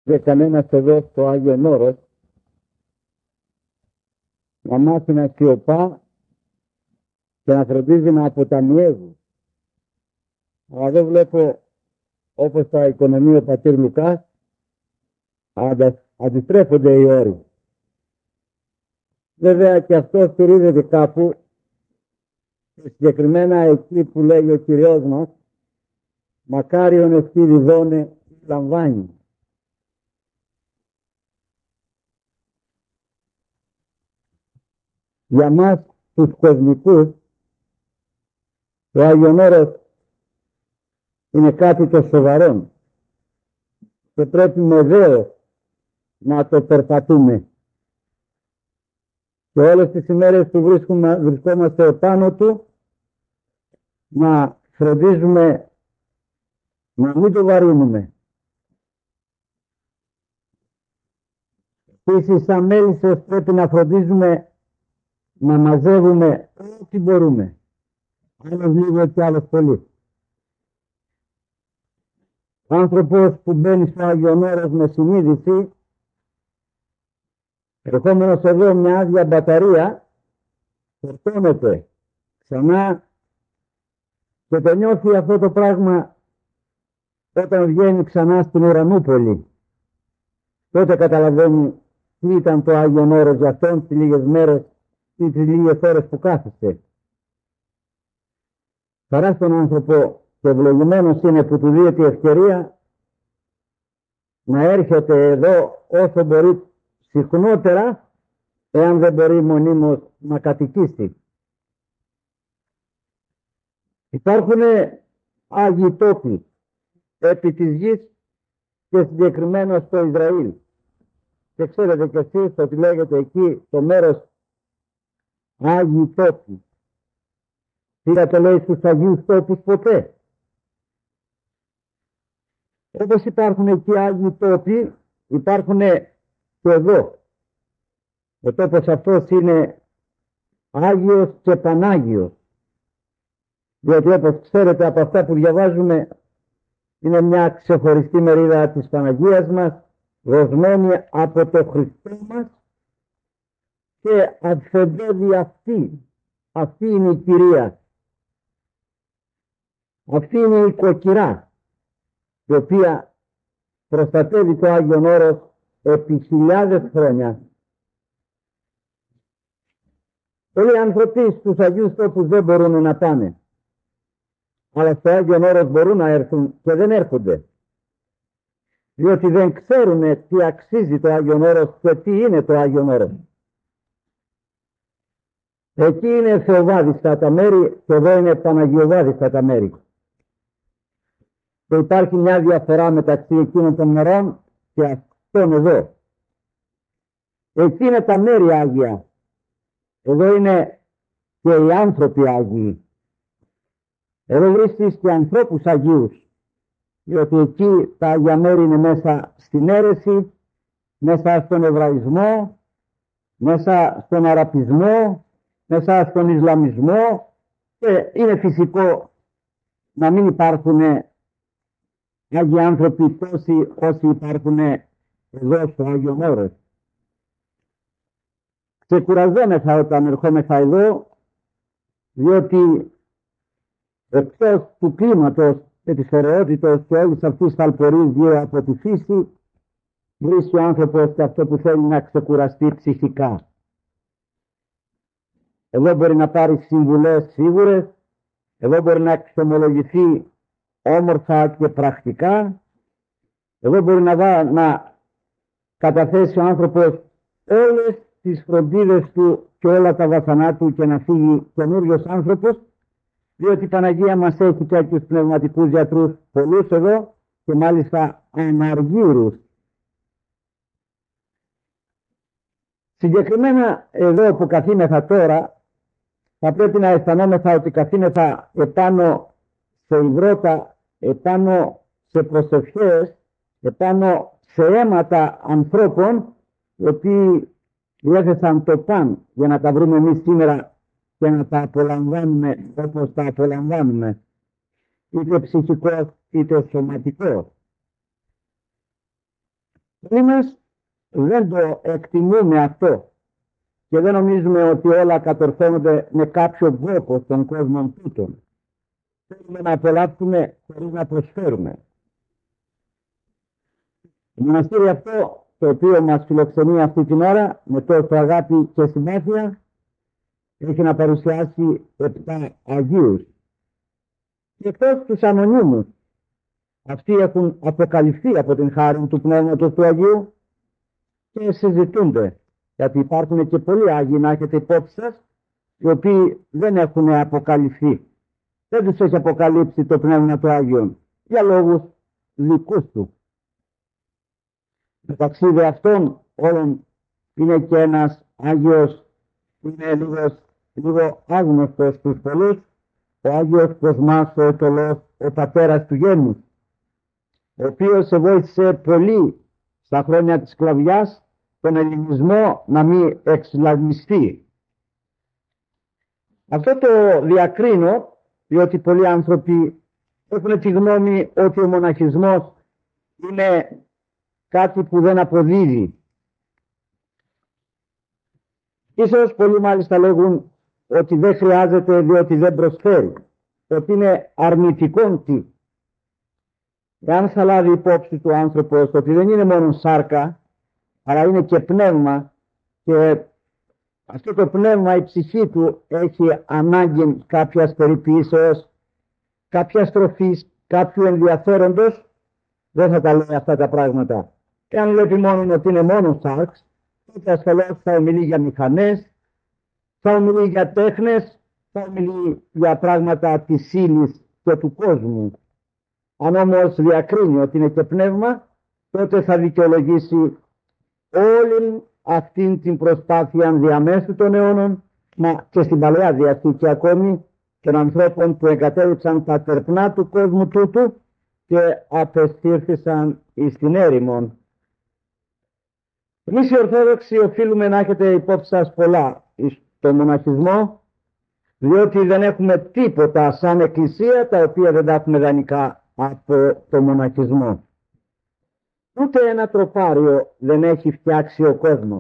για κανένας εδώ στο Άγιον Όρος να μάθει να σιωπά και να φροντίζει να αποταμιεύει. Αλλά δεν βλέπω, όπως τα οικονομεί ο πατήρ Λουκάς, αντιστρέφονται οι όροι. Βέβαια και αυτό στηρίζεται κάπου, συγκεκριμένα εκεί που λέει ο Κυριός μας, μακάριον εσύ διδώνε λαμβάνει. Για μας τους κοσμικούς, το Άγιον Όρος είναι κάτι το σοβαρό και πρέπει με δέος να το περπατούμε. Και όλες τις ημέρες που βρισκόμαστε επάνω του, να φροντίζουμε να μην το βαρύνουμε. Επίσης, σαν μέλισσες πρέπει να φροντίζουμε να μαζεύουμε ό,τι μπορούμε. Άλλος λίγο και άλλος πολύ. Ο άνθρωπος που μπαίνει στο Άγιον Όρος με συνείδηση, ερχόμενος εδώ μια άδεια μπαταρία, φορτώνεται ξανά και το νιώθει αυτό το πράγμα όταν βγαίνει ξανά στην Ουρανούπολη. Τότε καταλαβαίνει τι ήταν το Άγιον Όρος για αυτόν τις λίγες μέρες ή τις λίγες ώρες που κάθισε. Χαρά στον άνθρωπο και ευλογημένος είναι που του δίνεται η ευκαιρία να έρχεται εδώ όσο μπορεί συχνότερα, εάν δεν μπορεί μονίμως να κατοικήσει. Υπάρχουν Άγιοι τόποι επί της γης και συγκεκριμένα στο Ισραήλ. Και ξέρετε κι εσείς ότι λέγεται εκεί το μέρος Άγιοι τόποι. Πήγατε λέει στους Αγίους τόπους ποτέ? Όπως υπάρχουν εκεί Άγιοι τόποι, υπάρχουν και εδώ. Ο τόπος αυτός είναι Άγιος και Πανάγιος. Διότι όπως ξέρετε από αυτά που διαβάζουμε, είναι μια ξεχωριστή μερίδα της Παναγίας μας, δοσμένη από το Χριστό μας και αφεντεύει αυτή. Αυτή είναι η Κυρία. Αυτή είναι η κοκκυρά, η οποία προστατεύει το Άγιον Όρος επί χιλιάδες χρόνια. Πολλοί άνθρωποι στους Αγίους τόπους δεν μπορούν να πάνε, αλλά στο Άγιον Όρος μπορούν να έρθουν και δεν έρχονται, διότι δεν ξέρουν τι αξίζει το Άγιον Όρος και τι είναι το Άγιον Όρος. Εκεί είναι θεοβάδιστα τα μέρη και εδώ είναι παναγιοβάδιστα τα μέρη. Και υπάρχει μια διαφορά μεταξύ εκείνων των μερών και αυτών εδώ. Εκεί είναι τα μέρη Άγια. Εδώ είναι και οι άνθρωποι Άγιοι. Εδώ βρίσκεις και ανθρώπους Αγίους. Διότι εκεί τα Άγια μέρη είναι μέσα στην αίρεση, μέσα στον Εβραϊσμό, μέσα στον Αραπισμό, μέσα στον Ισλαμισμό και είναι φυσικό να μην υπάρχουν Άγιοι άνθρωποι τόσοι όσοι υπάρχουν εδώ στο Άγιον Όρος. Ξεκουραζόμεθα όταν ερχόμεθα εδώ, διότι εκτός του κλίματος και της ωραιότητας και όλης αυτής ταλπορής γύρω από τη φύση, βρίσκει ο άνθρωπος και αυτό που θέλει να ξεκουραστεί ψυχικά. Εδώ μπορεί να πάρει συμβουλές σίγουρες, εδώ μπορεί να εξομολογηθεί όμορφα και πρακτικά, εδώ μπορεί να καταθέσει ο άνθρωπος όλες τις φροντίδες του και όλα τα βασανά του και να φύγει καινούριος άνθρωπος, διότι η Παναγία μας έχει τέτοιους πνευματικούς γιατρούς πολλούς εδώ και μάλιστα αναργύρους. Συγκεκριμένα εδώ που καθήμεθα τώρα, θα πρέπει να αισθανόμεθα ότι καθήμεθα επάνω σε υδρότα, επάνω σε προσευχές, επάνω σε αίματα ανθρώπων, οι οποίοι διέθεσαν το παν για να τα βρούμε εμείς σήμερα και να τα απολαμβάνουμε όπως τα απολαμβάνουμε, είτε ψυχικός είτε σωματικός. Εμείς δεν το εκτιμούμε αυτό και δεν νομίζουμε ότι όλα κατορθώνονται με κάποιο τρόπο στον κόσμο τούτον. Θέλουμε να απολαύσουμε χωρίς να προσφέρουμε. Το μοναστήρι αυτό, το οποίο μας φιλοξενεί αυτή την ώρα με τόσο αγάπη και συμπάθεια, έχει να παρουσιάσει 7 Αγίους. Και εκτός τους ανωνύμους, αυτοί έχουν αποκαλυφθεί από την χάρη του Πνεύματος του Αγίου και συζητούνται. Γιατί υπάρχουν και πολλοί Άγιοι, να έχετε υπόψη σας, οι οποίοι δεν έχουν αποκαλυφθεί. Δεν τους έχει αποκαλύψει το Πνεύμα του Άγιον για λόγους δικούς του. Μεταξύ δε αυτών όλων είναι και ένας Άγιος που είναι λίγο άγνωστος στους πολλούς, ο Άγιος Κοσμάς ο Αιτωλός, ο πατέρας του γένους, ο οποίος σε βοήθησε πολύ στα χρόνια της σκλαβιάς τον ελληνισμό να μην εξλαμιστεί. Αυτό το διακρίνω διότι πολλοί άνθρωποι έχουν τη γνώμη ότι ο μοναχισμός είναι κάτι που δεν αποδίδει. Ίσως πολλοί μάλιστα λέγουν ότι δεν χρειάζεται διότι δεν προσφέρει, ότι είναι αρνητικό τι. Εάν θα λάβει υπόψη του άνθρωπος ότι δεν είναι μόνο σάρκα, αλλά είναι και πνεύμα, και αυτό το πνεύμα, η ψυχή του έχει ανάγκη κάποιας περιποίησεως, κάποιας τροφής, κάποιου ενδιαφέροντος, δεν θα τα λέει αυτά τα πράγματα. Και αν βλέπει μόνο ότι είναι μόνο σάρξ, τότε ασφαλώς θα ομιλεί για μηχανές, θα ομιλεί για τέχνες, θα ομιλεί για πράγματα της ύλης και του κόσμου. Αν όμως διακρίνει ότι είναι και πνεύμα, τότε θα δικαιολογήσει όλη αυτήν την προσπάθεια διαμέσου των αιώνων, μα και στην Παλαιά Διαθήκη ακόμη, των ανθρώπων που εγκατέλειψαν τα τερπνά του κόσμου τούτου και απεστήρθησαν εις την έρημον. Εμείς οι Ορθόδοξοι οφείλουμε να έχετε υπόψη σας πολλά στο μοναχισμό, διότι δεν έχουμε τίποτα σαν εκκλησία τα οποία δεν τα έχουμε δανεικά από το μοναχισμό. Ούτε ένα τροπάριο δεν έχει φτιάξει ο κόσμος.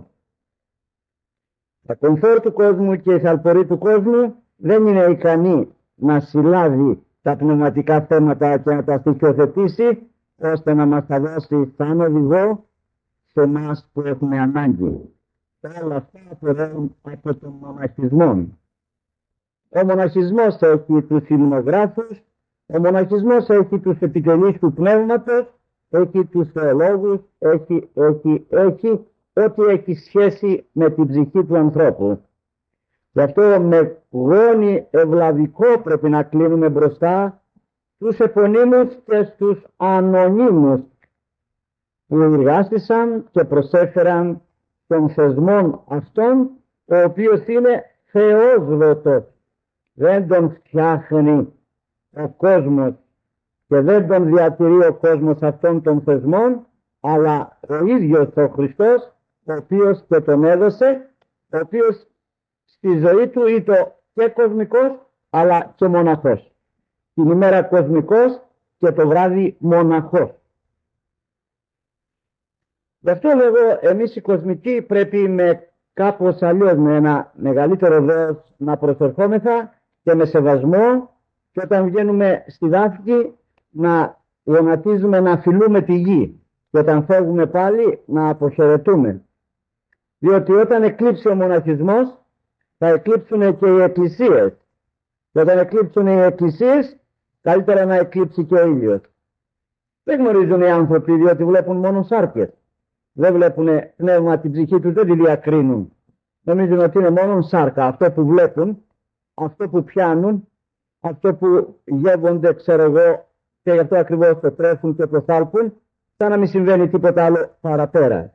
Τα κομφόρ του κόσμου και οι θαλποροί του κόσμου δεν είναι ικανοί να συλλάβει τα πνευματικά θέματα και να τα στοιχειοθετήσει ώστε να μας τα δώσει σαν οδηγό σε εμάς που έχουμε ανάγκη. Όλα αυτά απορρέουν από τον μοναχισμό. Ο μοναχισμός έχει τους υμνογράφους, ο μοναχισμός έχει τους επιτελείς του πνεύματος, έχει τους θεολόγους, έχει ό,τι έχει σχέση με την ψυχή του ανθρώπου. Γι' αυτό με γόνι ευλαβικό πρέπει να κλείνουμε μπροστά στους επωνύμους και στους ανωνύμους που εργάστησαν και προσέφεραν των θεσμών αυτών, ο οποίος είναι θεόσδοτος. Δεν τον φτιάχνει ο κόσμος και δεν τον διατηρεί ο κόσμος αυτών των θεσμών, αλλά ο ίδιος ο Χριστός, ο οποίος και τον έδωσε, ο οποίος στη ζωή του ήταν και κοσμικός αλλά και μοναχός. Την ημέρα κοσμικός και το βράδυ μοναχός. Γι' αυτό λέγω εμείς οι κοσμικοί πρέπει με κάπως αλλιώς, με ένα μεγαλύτερο δέος να προσερχόμεθα και με σεβασμό, και όταν βγαίνουμε στη Δάφκη να γονατίζουμε, να φιλούμε τη γη, και όταν φεύγουμε πάλι να αποχαιρετούμε. Διότι όταν εκλείψει ο μοναχισμός θα εκλείψουν και οι εκκλησίες, και όταν εκλείψουν οι εκκλησίες καλύτερα να εκλείψει και ο ήλιος. Δεν γνωρίζουν οι άνθρωποι διότι βλέπουν μόνο σάρκες. Δεν βλέπουν πνεύμα, την ψυχή τους δεν τη διακρίνουν. Νομίζουν ότι είναι μόνο σάρκα. Αυτό που βλέπουν, αυτό που πιάνουν, αυτό που γεύονται, ξέρω εγώ, και γι' αυτό ακριβώς το τρέφουν και το θάλπουν, σαν να μην συμβαίνει τίποτα άλλο παραπέρα.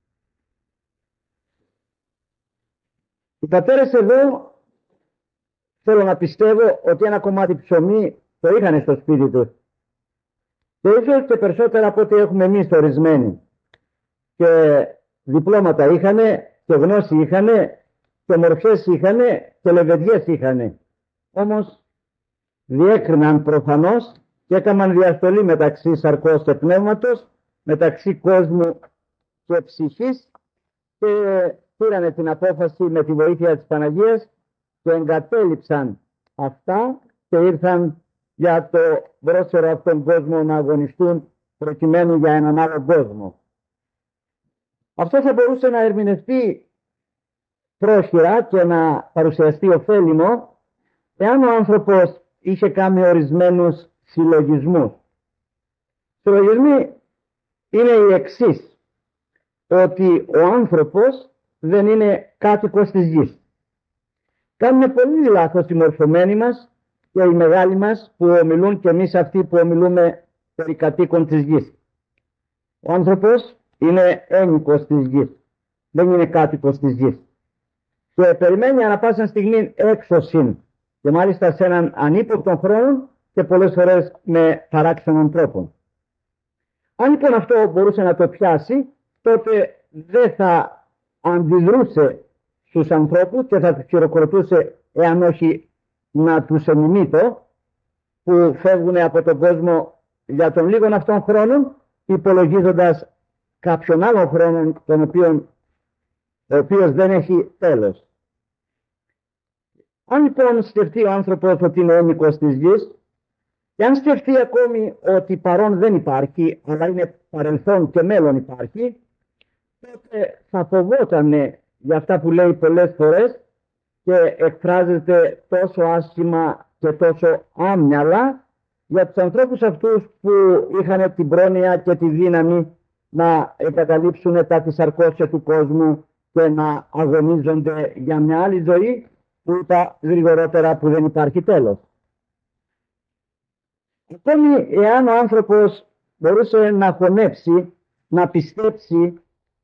Οι πατέρες εδώ θέλω να πιστεύω ότι ένα κομμάτι ψωμί το είχαν στο σπίτι τους. Και ίσως και περισσότερα από ό,τι έχουμε εμείς ορισμένοι. Και διπλώματα είχανε και γνώση είχανε και μορφές είχανε και λεβεδιές είχανε. Όμως διέκριναν προφανώς και έκαναν διαστολή μεταξύ σαρκός και πνεύματος, μεταξύ κόσμου και ψυχής και πήρανε την απόφαση με τη βοήθεια της Παναγίας και εγκατέλειψαν αυτά και ήρθαν για το βρόσερο αυτόν κόσμο να αγωνιστούν προκειμένου για έναν άλλο κόσμο. Αυτό θα μπορούσε να ερμηνευτεί πρόχειρα και να παρουσιαστεί ωφέλιμο εάν ο άνθρωπος είχε κάνει ορισμένους συλλογισμούς. Συλλογισμοί είναι οι εξής, ότι ο άνθρωπος δεν είναι κάτοικος της γης. Κάνουμε πολύ λάθος οι μορφωμένοι μας και οι μεγάλοι μας που ομιλούν και εμείς αυτοί που ομιλούμε περί κατοίκων της γης. Ο άνθρωπος είναι ένοικος της γης, δεν είναι κάτοικος της γης. Και περιμένει ανά πάσα στιγμή έξωση και μάλιστα σε έναν ανύποπτο χρόνο και πολλές φορές με παράξενων τρόπων. Αν λοιπόν αυτό μπορούσε να το πιάσει, τότε δεν θα αντιδρούσε στους ανθρώπους και θα τους χειροκροτούσε, εάν όχι να τους εμιμήτω, που φεύγουν από τον κόσμο για τον λίγον αυτών χρόνων, υπολογίζοντας κάποιον άλλον χρόνο ο οποίος δεν έχει τέλος. Αν λοιπόν σκεφτεί ο άνθρωπος ότι είναι ένοικος της γης, και αν σκεφτεί ακόμη ότι παρόν δεν υπάρχει, αλλά είναι παρελθόν και μέλλον υπάρχει, τότε θα φοβότανε για αυτά που λέει πολλές φορές και εκφράζεται τόσο άσχημα και τόσο άμυαλα για τους ανθρώπους αυτούς που είχαν την πρόνοια και τη δύναμη να εγκαταλείψουν τα της αρκώσια του κόσμου και να αγωνίζονται για μια άλλη ζωή που είπα γρηγορότερα που δεν υπάρχει τέλος. Ακόμη εάν ο άνθρωπος μπορούσε να χωνέψει, να πιστέψει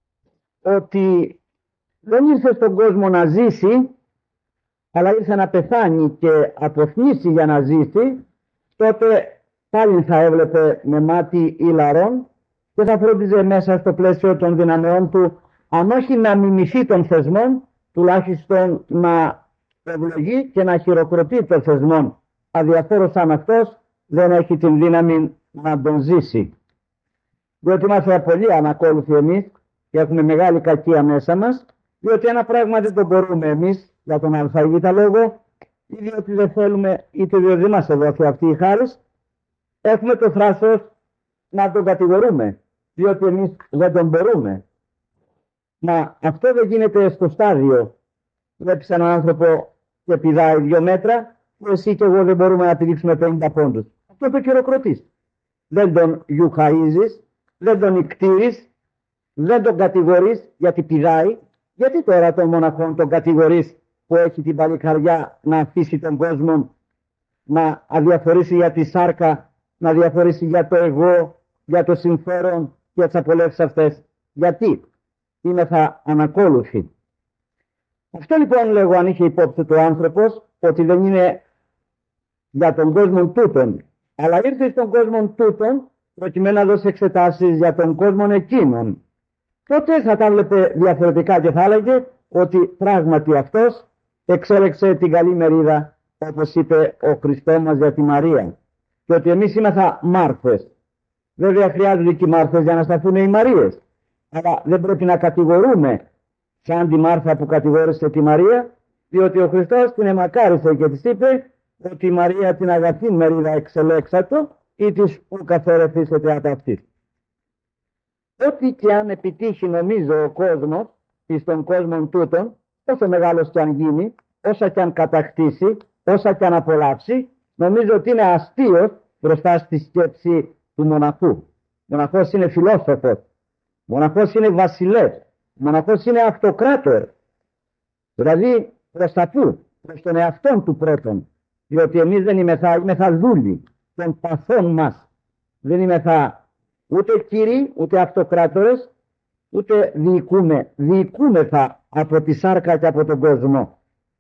ότι δεν ήρθε στον κόσμο να ζήσει, αλλά ήρθε να πεθάνει και αποθνήσει για να ζήσει, τότε πάλι θα έβλεπε με μάτι ηλαρών και θα φρόντιζε μέσα στο πλαίσιο των δυναμεών του, αν όχι να μιμηθεί των θεσμών, τουλάχιστον να ευλογεί και να χειροκροτεί των θεσμών, αδιαφόρος αν αυτός δεν έχει την δύναμη να τον ζήσει. Διότι είμαστε πολύ ανακόλουθοι εμείς και έχουμε μεγάλη κακία μέσα μας, διότι ένα πράγμα δεν το μπορούμε εμείς για τον αλφαγήτα λόγο, ή διότι δεν θέλουμε, είτε διότι δεν μας δόθηκε αυτή η χάρις, έχουμε το θράσος να τον κατηγορούμε, διότι εμείς δεν τον μπορούμε. Μα αυτό δεν γίνεται στο στάδιο. Βλέπεις έναν άνθρωπο και πηδάει 2 μέτρα, που εσύ και εγώ δεν μπορούμε να πηδήξουμε 50 πόντους. Αυτό το χειροκροτείς. Δεν τον γιουχαΐζεις, δεν τον ικτήρεις, δεν τον κατηγορείς γιατί πηδάει. Γιατί τώρα τον μοναχόν τον κατηγορείς που έχει την παλικαριά να αφήσει τον κόσμο να αδιαφορήσει για τη σάρκα, να αδιαφορήσει για το εγώ, για το συμφέρον, για τις απολαύσεις αυτές. Γιατί είναι θα ανακόλουθοι. Αυτό λοιπόν λέγω, αν είχε υπόψη του άνθρωπος, ότι δεν είναι για τον κόσμο τούτον, αλλά ήρθε στον κόσμο τούτον προκειμένου να δώσει εξετάσεις για τον κόσμο εκείνον, τότε θα τα βλέπε διαφορετικά και θα έλεγε ότι πράγματι αυτός εξέλεξε την καλή μερίδα, όπως είπε ο Χριστός μας για τη Μαρία, και ότι εμείς είμεθα Μάρθες. Βέβαια χρειάζονται και οι Μάρθες για να σταθούν οι Μαρίες, αλλά δεν πρέπει να κατηγορούμε σαν τη Μάρθα που κατηγόρησε τη Μαρία, διότι ο Χριστός την εμακάρισε και της είπε ότι η Μαρία την αγαθή μερίδα εξελέξατο ή της ου καθορεθήσετε από αυτή. Ό,τι και αν επιτύχει νομίζω ο κόσμος εις τον κόσμο τούτον, όσο μεγάλος και αν γίνει, όσα και αν κατακτήσει, όσα και αν απολαύσει, νομίζω ότι είναι αστείος μπροστά στη σκέψη του μοναχού. Μοναχός είναι φιλόσοφος, μοναχός είναι βασιλεύς, μοναχός είναι αυτοκράτορ. Δηλαδή προς τα πού, προς τον εαυτόν του πρώτον, διότι εμείς δεν είμεθα δούλοι των παθών μας. Δεν είμεθα ούτε κύριοι, ούτε αυτοκράτορες, ούτε διοικούμεθα από τη σάρκα και από τον κόσμο.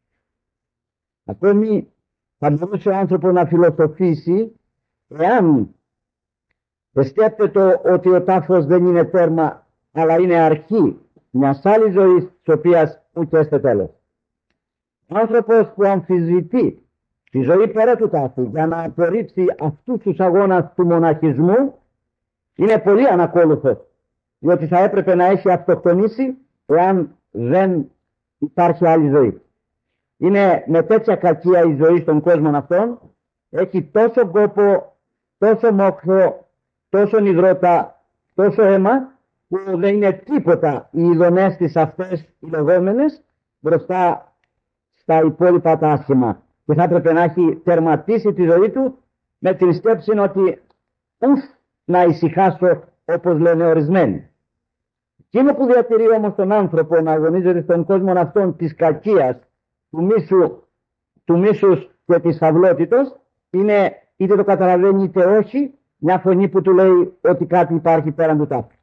Ακόμη θα μπορούσε ο άνθρωπος να φιλοσοφήσει, εάν σκέφτεται ότι ο τάφος δεν είναι τέρμα, αλλά είναι αρχή μιας άλλης ζωής, της οποίας ούτε έστε τέλος. Ο άνθρωπος που αμφισβητεί τη ζωή πέρα του τάφου για να απορρίψει αυτούς τους αγώνας του μοναχισμού, είναι πολύ ανακόλουθος. διότι θα έπρεπε να έχει αυτοκτονήσει εάν δεν υπάρχει άλλη ζωή. Είναι με τέτοια κακία η ζωή στον κόσμο αυτόν, έχει τόσο κόπο, τόσο μόχθο, τόσο υδρότα, τόσο αίμα, που δεν είναι τίποτα οι ειδονές της αυτές οι λεγόμενες μπροστά στα υπόλοιπα τα άσχημα. Και θα έπρεπε να έχει τερματίσει τη ζωή του με την σκέψη ότι να ησυχάσω, όπως λένε ορισμένοι. Εκείνο που διατηρεί όμως τον άνθρωπο να αγωνίζεται στον κόσμο αυτόν της κακίας, του μίσους και της αυλότητος, είναι, είτε το καταλαβαίνει είτε όχι, μια φωνή που του λέει ότι κάτι υπάρχει πέραν του τάφου.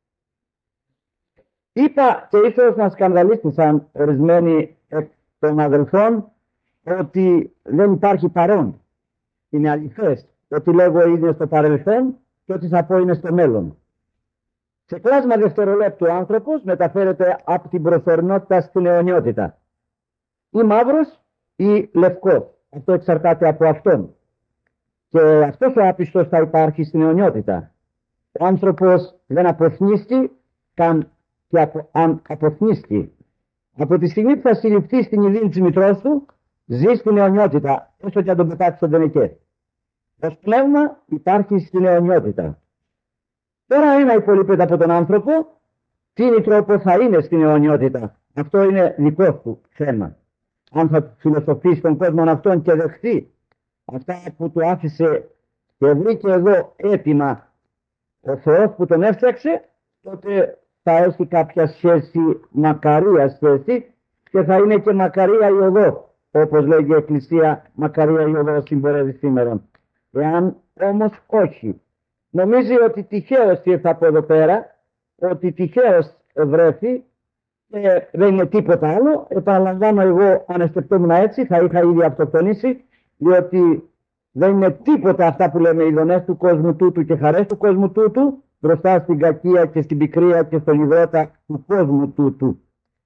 Είπα, και ίσως να σκανδαλίστησαν ορισμένοι των αδελφών, ότι δεν υπάρχει παρόν. Είναι αληθές. Ότι λέγω είναι στο παρελθόν και ότι θα πω είναι στο μέλλον. Σε κλάσμα δευτερολέπτου ο άνθρωπος μεταφέρεται από την προσωρινότητα στην αιωνιότητα. Ή μαύρος ή λευκός. Αυτό εξαρτάται από αυτόν. Και αυτός ο άπιστος θα υπάρχει στην αιωνιότητα. Ο άνθρωπος δεν αποθνίστηκε, και αν αποθνίστηκε από τη στιγμή που θα συλληφθεί στην ιδίνη της μητρός του, ζει στην αιωνιότητα, όσο και αν τον πετάξει στον τενεκέ. Το πνεύμα υπάρχει στην αιωνιότητα. Τώρα ένα υπολείπεται από τον άνθρωπο, τι τρόπο θα είναι στην αιωνιότητα. Αυτό είναι δικό του θέμα. Αν θα φιλοσοφήσει τον κόσμο αυτόν και δεχτεί αυτά που του άφησε και βρήκε εδώ έτοιμα ο Θεός που τον έφτιαξε, τότε θα έχει κάποια σχέση, μακαρία σχέση, και θα είναι και μακαρία η οδό, όπως λέγει η Εκκλησία, μακαρία η οδό συμπορεύει σήμερα. Εάν όμως όχι, νομίζει ότι τυχαίως ήρθα από εδώ πέρα, ότι τυχαίως βρέθη και δεν είναι τίποτα άλλο, επαναλαμβάνω, εγώ αν σκεφτόμουν έτσι θα είχα ήδη αυτοκτονήσει, διότι δεν είναι τίποτα αυτά που λέμε οι ειδονές του κόσμου τούτου και χαρές του κόσμου τούτου μπροστά στην κακία και στην πικρία και στον υδρότα του κόσμου τούτου.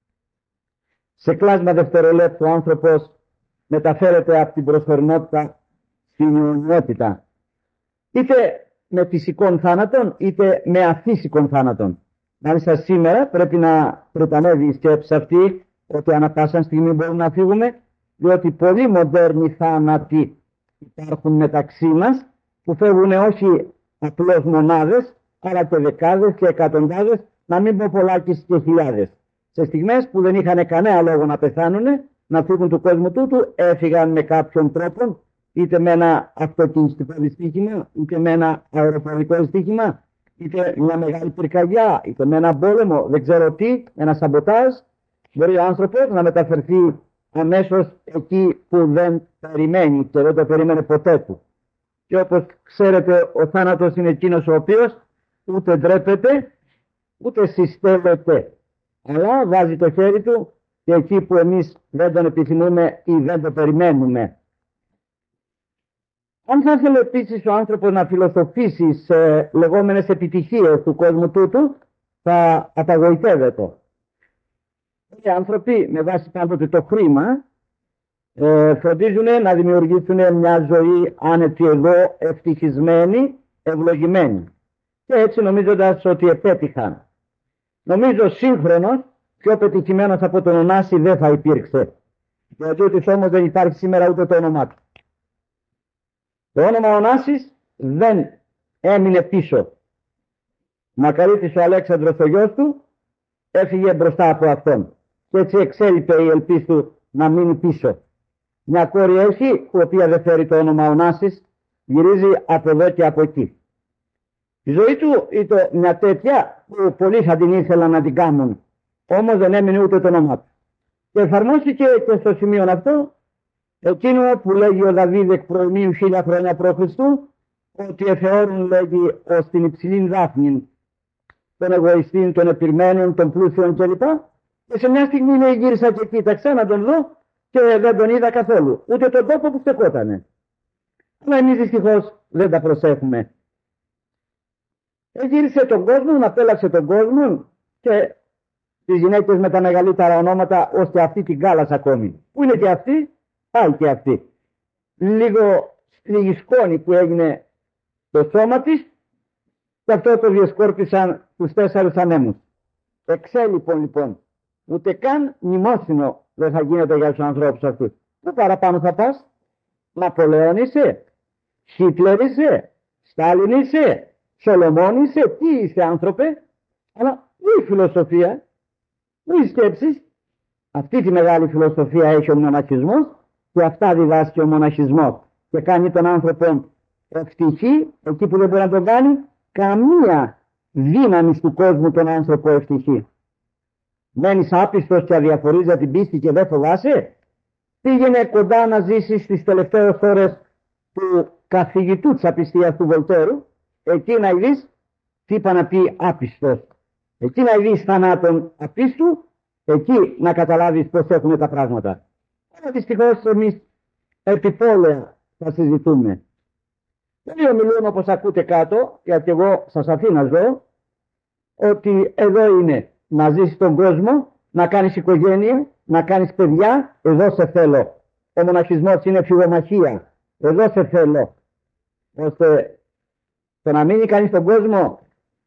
Σε κλάσμα δευτερολέπτου ο άνθρωπος μεταφέρεται από την προσωρινότητα στην αιωνιότητα, είτε με φυσικών θάνατον είτε με αφύσικων θάνατον. Μάλιστα σήμερα πρέπει να πρετανεύει η σκέψη αυτή ότι ανά πάσα στιγμή μπορούμε να φύγουμε, διότι πολλοί μοντέρνοι θάνατοι υπάρχουν μεταξύ μας που φεύγουν όχι απλώς μονάδες, αλλά και δεκάδες και εκατοντάδες, να μην πω πολλάκις και χιλιάδες. Σε στιγμές που δεν είχαν κανένα λόγο να πεθάνουν, να φύγουν του κόσμου τούτου, έφυγαν με κάποιον τρόπο, είτε με ένα αυτοκινητικό δυστύχημα, είτε με ένα αεροπορικό δυστύχημα, είτε μια μεγάλη πυρκαγιά, είτε με ένα πόλεμο, δεν ξέρω τι, ένα σαμποτάζ. Μπορεί ο άνθρωπος να μεταφερθεί αμέσως εκεί που δεν περιμένει και δεν το περίμενε ποτέ του. Και όπως ξέρετε, ο θάνατος είναι εκείνος ο οποίος ούτε ντρέπεται, ούτε συστέλλεται, αλλά βάζει το χέρι του και εκεί που εμείς δεν τον επιθυμούμε ή δεν το περιμένουμε. Αν θα ήθελε επίσης ο άνθρωπος να φιλοσοφήσει σε λεγόμενες επιτυχίες του κόσμου τούτου, θα απαγοητεύεται. Οι άνθρωποι με βάση πάντοτε το χρήμα φροντίζουν να δημιουργήσουν μια ζωή άνετη εδώ, ευτυχισμένη, ευλογημένη. Και έτσι νομίζοντας ότι επέτυχαν. Νομίζω σύγχρονος, πιο πετυχημένος από τον Ωνάση δεν θα υπήρξε. Γιατί όμως δεν υπάρχει σήμερα ούτε το όνομά του. Το όνομα Ωνάσης δεν έμεινε πίσω. Μακαρίτης ο Αλέξανδρος ο γιος του έφυγε μπροστά από αυτόν. Και έτσι εξέλιπε η ελπίς του να μείνει πίσω. Μια κόρη έχει, η οποία δεν φέρει το όνομα Ωνάσης, γυρίζει από εδώ και από εκεί. Η ζωή του ήταν μια τέτοια που πολλοί θα την ήθελαν να την κάνουν, όμως δεν έμεινε ούτε το όνομά του. Και εφαρμόστηκε και στο σημείο αυτό εκείνο που λέγει ο Δαβίδ εκ προημίου 1000 χρόνια π.Χ. ότι εφεώρουν, λέγει, ως την υψηλήν δάφνην των εγωιστήν, των επιρμένων, των πλούσιων κλπ. Και σε μια στιγμή λέει, γύρισα και κοίταξα να τον δω και δεν τον είδα καθόλου, ούτε τον τόπο που στεκότανε. Αλλά εμείς δυστυχώς δεν τα προσέχουμε. Γύρισε τον κόσμο, απέλαξε τον κόσμο και τις γυναίκες με τα μεγαλύτερα ονόματα, ώστε αυτή την κάλασε ακόμη. Πού είναι και αυτή, πάει και αυτή. Λίγο λίγη σκόνη που έγινε το σώμα της, Και αυτό το διασκόρπισαν τους 4 ανέμους. Εξέλιπων λοιπόν, ούτε καν μνημόσυνο δεν θα γίνεται για τους ανθρώπους αυτούς. Πού παραπάνω θα πας? Ναπολέον είσαι, Χίτλερ είσαι, Στάλιν είσαι, Σολομών είσαι, τι είσαι άνθρωπε? Αλλά πού η φιλοσοφία, πού οι σκέψεις? Αυτή τη μεγάλη φιλοσοφία έχει ο μοναχισμός και αυτά διδάσκει ο μοναχισμός και κάνει τον άνθρωπο ευτυχή εκεί που δεν μπορεί να τον κάνει καμία δύναμη του κόσμου τον άνθρωπο ευτυχή. Μένεις άπιστος και αδιαφορείς την πίστη και δεν φοβάσαι? Πήγαινε κοντά να ζήσεις στις τελευταίες ώρες του καθηγητού της απιστίας του Βολτέρου, εκεί να δεις τι είπα να πει άπιστος. Εκεί να δεις θανάτων απίστου, εκεί να καταλάβεις πώς έχουν τα πράγματα. Αλλά δυστυχώς εμείς επιπόλαια θα συζητούμε. Δεν μιλούν όπως ακούτε κάτω, γιατί εγώ σας αφήνω να ζω, ότι εδώ είναι να ζήσεις τον κόσμο, να κάνεις οικογένεια, να κάνεις παιδιά, εδώ σε θέλω. Ο μοναχισμός είναι φυγομαχία, εδώ σε θέλω. Ώστε το να μείνει κανείς στον κόσμο,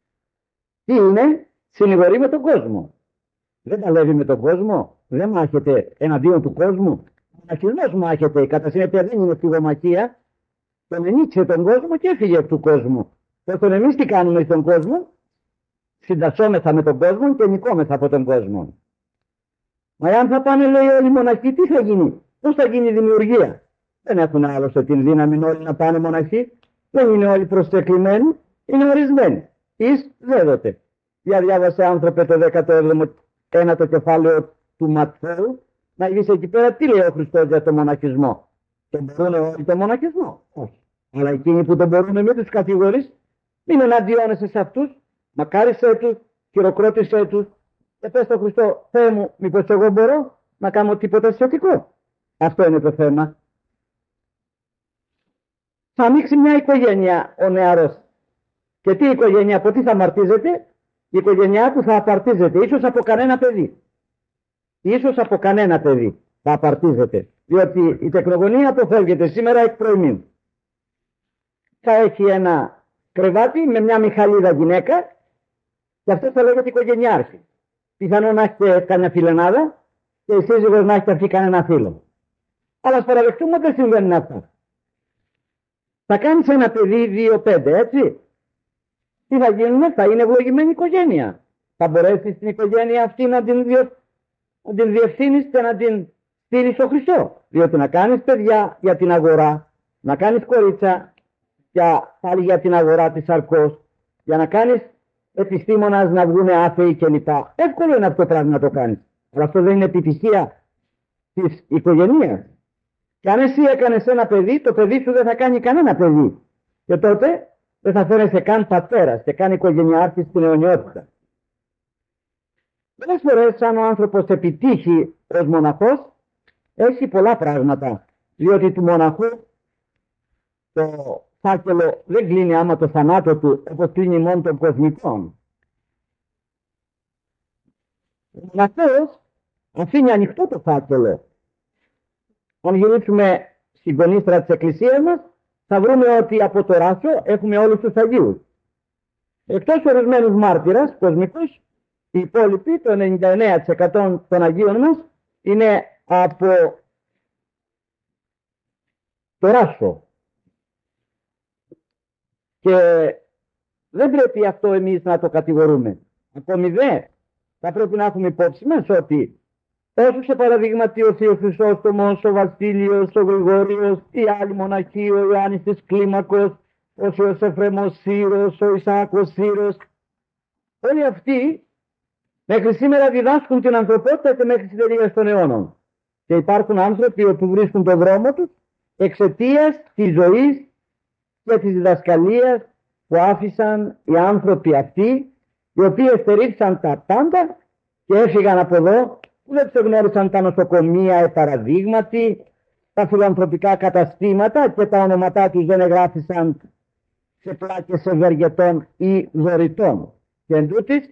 τι είναι? Συνηγορεί με τον κόσμο. Δεν παλεύει με τον κόσμο, δεν μάχεται εναντίον του κόσμου. Ο μοναχισμός μάχεται, κατά συνέπεια δεν είναι φυγομαχία. Τον ενίξε τον κόσμο και έφυγε από του κόσμου. Ώστε εμείς τι κάνουμε στον κόσμο? Συντασσόμεθα με τον κόσμο και νικόμεθα από τον κόσμο. Μα αν θα πάνε, λέει, όλοι μοναχοί, τι θα γίνει? Πώς θα γίνει η δημιουργία? Δεν έχουν άλλωστε την δύναμη όλοι να πάνε μοναχοί. Δεν είναι όλοι προσκεκλημένοι, είναι ορισμένοι. Εις δέδοτε. Για διάβασε άνθρωπε το 19ο κεφάλαιο του Ματθαίου, να δεις εκεί πέρα τι λέει ο Χριστός για το μοναχισμό. Τον μπορούν όλοι τον μοναχισμό? Όχι. Αλλά εκείνοι που τον μπορούν, μην τους κατηγορείς, μην εναντιώνεσαι σε αυτούς, μακάρισέ τους, χειροκρότησέ τους και πες στον Χριστό, Θεέ μου, μήπως εγώ μπορώ να κάνω τίποτα σχετικό? Αυτό είναι το θέμα. Θα ανοίξει μια οικογένεια ο νεαρός. Και τι οικογένεια, από τι θα αμαρτίζεται? Η οικογένειά του θα απαρτίζεται, ίσως από κανένα παιδί. Ίσως από κανένα παιδί θα απαρτίζεται. Διότι η τεκνογωνία αποφεύγεται σήμερα εκ προημίου. Θα έχει ένα κρεβάτι με μια μιχαλίδα γυναίκα και αυτό θα λέγεται οικογενειάρχη. Πιθανόν να έχετε κανένα φιλενάδα και η σύζυγος να έχετε αυτή κανένα φίλο. Αλλά ας παραδεχτούμε ότι δεν συμβαίνουν αυτά. Θα κάνεις ένα παιδί 2-5, έτσι. Τι θα γίνουν? Θα είναι ευλογημένη οικογένεια. Θα μπορέσεις την οικογένεια αυτή να την διευθύνεις και να την στείλεις στο Χριστό. Διότι να κάνεις παιδιά για την αγορά, να κάνεις κορίτσα πάλι για την αγορά της σαρκός, για να κάνεις επιστήμονας να βγουν άθεοι κλπ. Εύκολο είναι αυτό το πράγμα να το κάνεις. Αλλά αυτό δεν είναι επιτυχία της οικογένειας. Και αν εσύ έκανες ένα παιδί, το παιδί σου δεν θα κάνει κανένα παιδί. Και τότε δεν θα φέρεσαι καν πατέρας και καν οικογενειάρχης στην αιωνιότητα. Πολλές φορές αν ο άνθρωπος επιτύχει ως μοναχός, έχει πολλά πράγματα. Διότι του μοναχού το φάκελο δεν κλείνει άμα το θανάτο του, όπως κλείνει μόνο των κοσμικών. Ο μοναχός αφήνει ανοιχτό το φάκελο. Αν γυρίσουμε στην κονίστρα της εκκλησίας μας, θα βρούμε ότι από το Ράσο έχουμε όλους τους Αγίους. Εκτός ορισμένους μάρτυρας κοσμικούς, οι υπόλοιποι, το 99% των Αγίων μας, είναι από το Ράσο. Και δεν πρέπει αυτό εμείς να το κατηγορούμε. Ακόμη δε θα πρέπει να έχουμε υπόψη μας ότι όσο σε παραδείγματι ο Θείος Χρυσόστομος, ο Βασίλειος, ο Γρηγόριος, οι άλλοι μοναχοί, ο Ιωάννης της Κλίμακος, ο Θεός Εφραίμος Σύρος, ο Ισαάκος Σύρος, όλοι αυτοί μέχρι σήμερα διδάσκουν την ανθρωπότητα και μέχρι τις τελείες των αιώνων. Και υπάρχουν άνθρωποι που βρίσκουν τον δρόμο τους εξαιτίας της ζωής και της διδασκαλίας που άφησαν οι άνθρωποι αυτοί, οι οποίοι εστερήθησαν τα πάντα και έφυγαν από εδώ, που δεν ξεγνώρισαν τα νοσοκομεία, παραδείγματι, τα φιλανθρωπικά καταστήματα και τα ονόματά τους δεν εγγράφησαν σε πλάκες ευεργετών ή δωρητών. Και εν τούτης,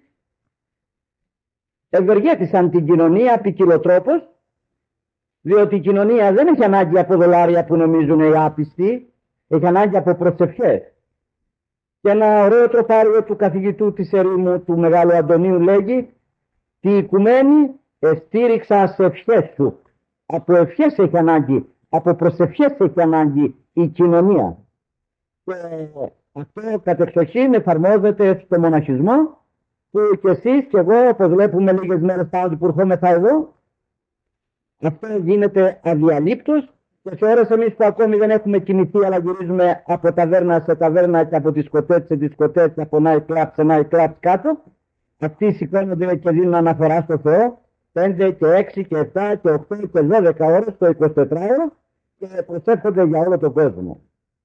ευεργέτησαν την κοινωνία ποικιλοτρόπως, διότι η κοινωνία δεν έχει ανάγκη από δολάρια που νομίζουν οι άπιστοι, έχει ανάγκη από προσευχές. Και ένα ωραίο τροπάριο του καθηγητού της ερήμου του Μεγάλου Αντωνίου λέγει: «Τι οικουμένη εστήριξα σε ευχές σου». Από ευχές έχει ανάγκη, από προσευχές έχει ανάγκη η κοινωνία. Και αυτό κατεξοχήν εφαρμόζεται στο μοναχισμό, που και εσείς και εγώ, όπως βλέπουμε λίγες μέρες πάνω που ερχόμεθα εδώ, αυτό γίνεται αδιαλείπτως. Και σε ώρες εμείς που ακόμη δεν έχουμε κινηθεί, αλλά γυρίζουμε από ταβέρνα σε ταβέρνα και από δισκοτέκ σε δισκοτέκ και από night club σε night club κάτω, αυτοί σηκώνονται και δίνουν αναφορά στο Θεό 5 και 6 και 7 και 8 και 12 ώρες το 24ωρο και προσεύχονται για όλο τον κόσμο.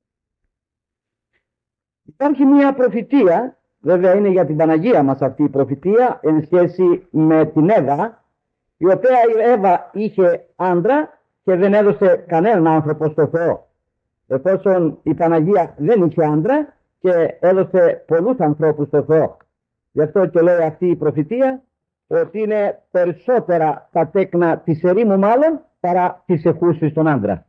Υπάρχει μια προφητεία, βέβαια είναι για την Παναγία μας αυτή η προφητεία, εν σχέση με την Εύα, η οποία η Εύα είχε άντρα και δεν έδωσε κανέναν άνθρωπο στο Θεό. Εφόσον η Παναγία δεν είχε άντρα και έδωσε πολλούς ανθρώπους στο Θεό. Γι' αυτό και λέει αυτή η προφητεία ότι είναι περισσότερα τα τέκνα της ερήμου μάλλον παρά τις εχούσεις των άντρα.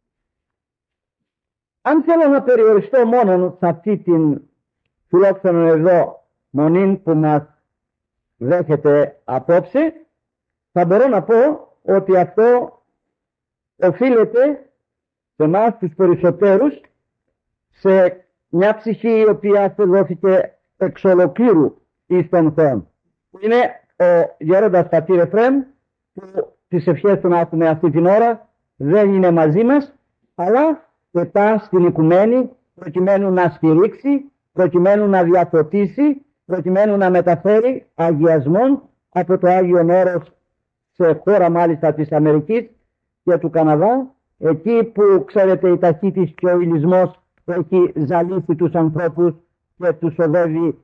Αν θέλω να περιοριστώ μόνο σε αυτή την φιλόξενο εδώ μονή που μας δέχεται απόψε, θα μπορώ να πω ότι αυτό οφείλεται σε εμάς τους περισσότερους σε μια ψυχή η οποία δόθηκε εξ ολοκλήρου εις τον Θεό. Είναι ο γέροντας πατήρ Εφραίμ, που τις ευχές του να έχουμε αυτή την ώρα δεν είναι μαζί μας, αλλά πετά στην οικουμένη προκειμένου να στηρίξει, προκειμένου να διαφωτίσει, προκειμένου να μεταφέρει αγιασμόν από το Άγιο Όρος σε χώρα μάλιστα της Αμερικής και του Καναδά, εκεί που ξέρετε η ταχύτης και ο ηλισμός έχει ζαλίσει τους ανθρώπους και τους οδεύει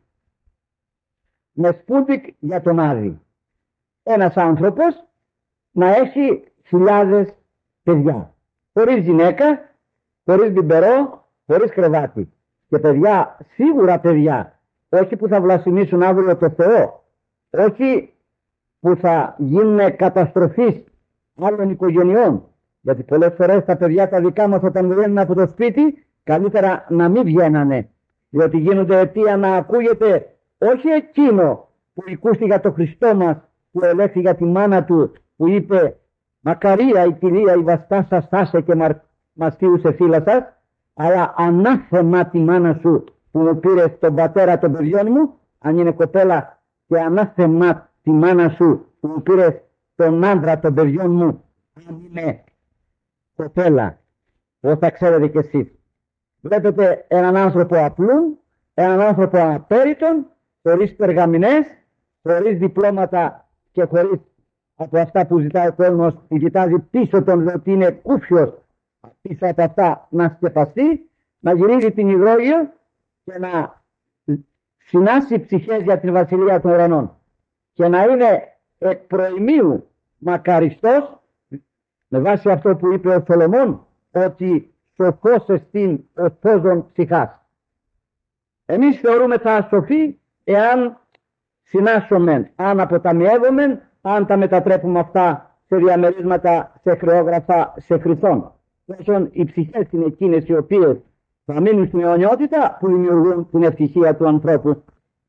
με Σπούτικ για τον Άδη. Ένας άνθρωπος να έχει χιλιάδες παιδιά, χωρίς γυναίκα, χωρίς μπιμπερό, χωρίς κρεβάτι. Και παιδιά, σίγουρα παιδιά, όχι που θα βλασφημίσουν αύριο το Θεό, όχι που θα γίνουν καταστροφής άλλων οικογενειών. Γιατί πολλές φορές τα παιδιά τα δικά μας όταν βγαίνουν από το σπίτι, καλύτερα να μην βγαίνανε. Διότι γίνονται αιτία να ακούγεται όχι εκείνο που ακούστηκε για το Χριστό μας, που ελέγχει για τη μάνα του, που είπε «Μακαρία η κυρία η βαστά σας στάσε και μαστίουσε φύλλα σας», αλλά ανάθεμα τη μάνα σου που μου πήρε τον πατέρα των παιδιών μου, αν είναι κοπέλα, και ανάθεμα τη μάνα σου που μου πήρε τον άντρα των παιδιών μου, αν είναι κοπέλα. Πώς θα ξέρετε κι εσείς. Βλέπετε έναν άνθρωπο απλούν, έναν άνθρωπο απέριτον, χωρίς περγαμηνές, χωρίς διπλώματα και χωρίς από αυτά που ζητάει ο κόσμος, που κοιτάζει πίσω τον, ότι είναι κούφιος πίσω από αυτά να σκεπαστεί, να γυρίζει την υδρόγειο και να συνάσει ψυχές για την βασιλεία των ουρανών και να είναι εκ προημίου μακαριστός, με βάση αυτό που είπε ο Σολομών, ότι σοφός εστίν ο φόζων ψυχάς. Εμείς θεωρούμε τα σοφοί εάν συνάσσομεν, αν αποταμιεύομεν, αν τα μετατρέπουμε αυτά σε διαμερίσματα, σε χρεόγραφα, σε χρυσόν. Όσον οι ψυχές είναι εκείνες οι οποίες θα μείνουν στην αιωνιότητα, που δημιουργούν την ευτυχία του ανθρώπου.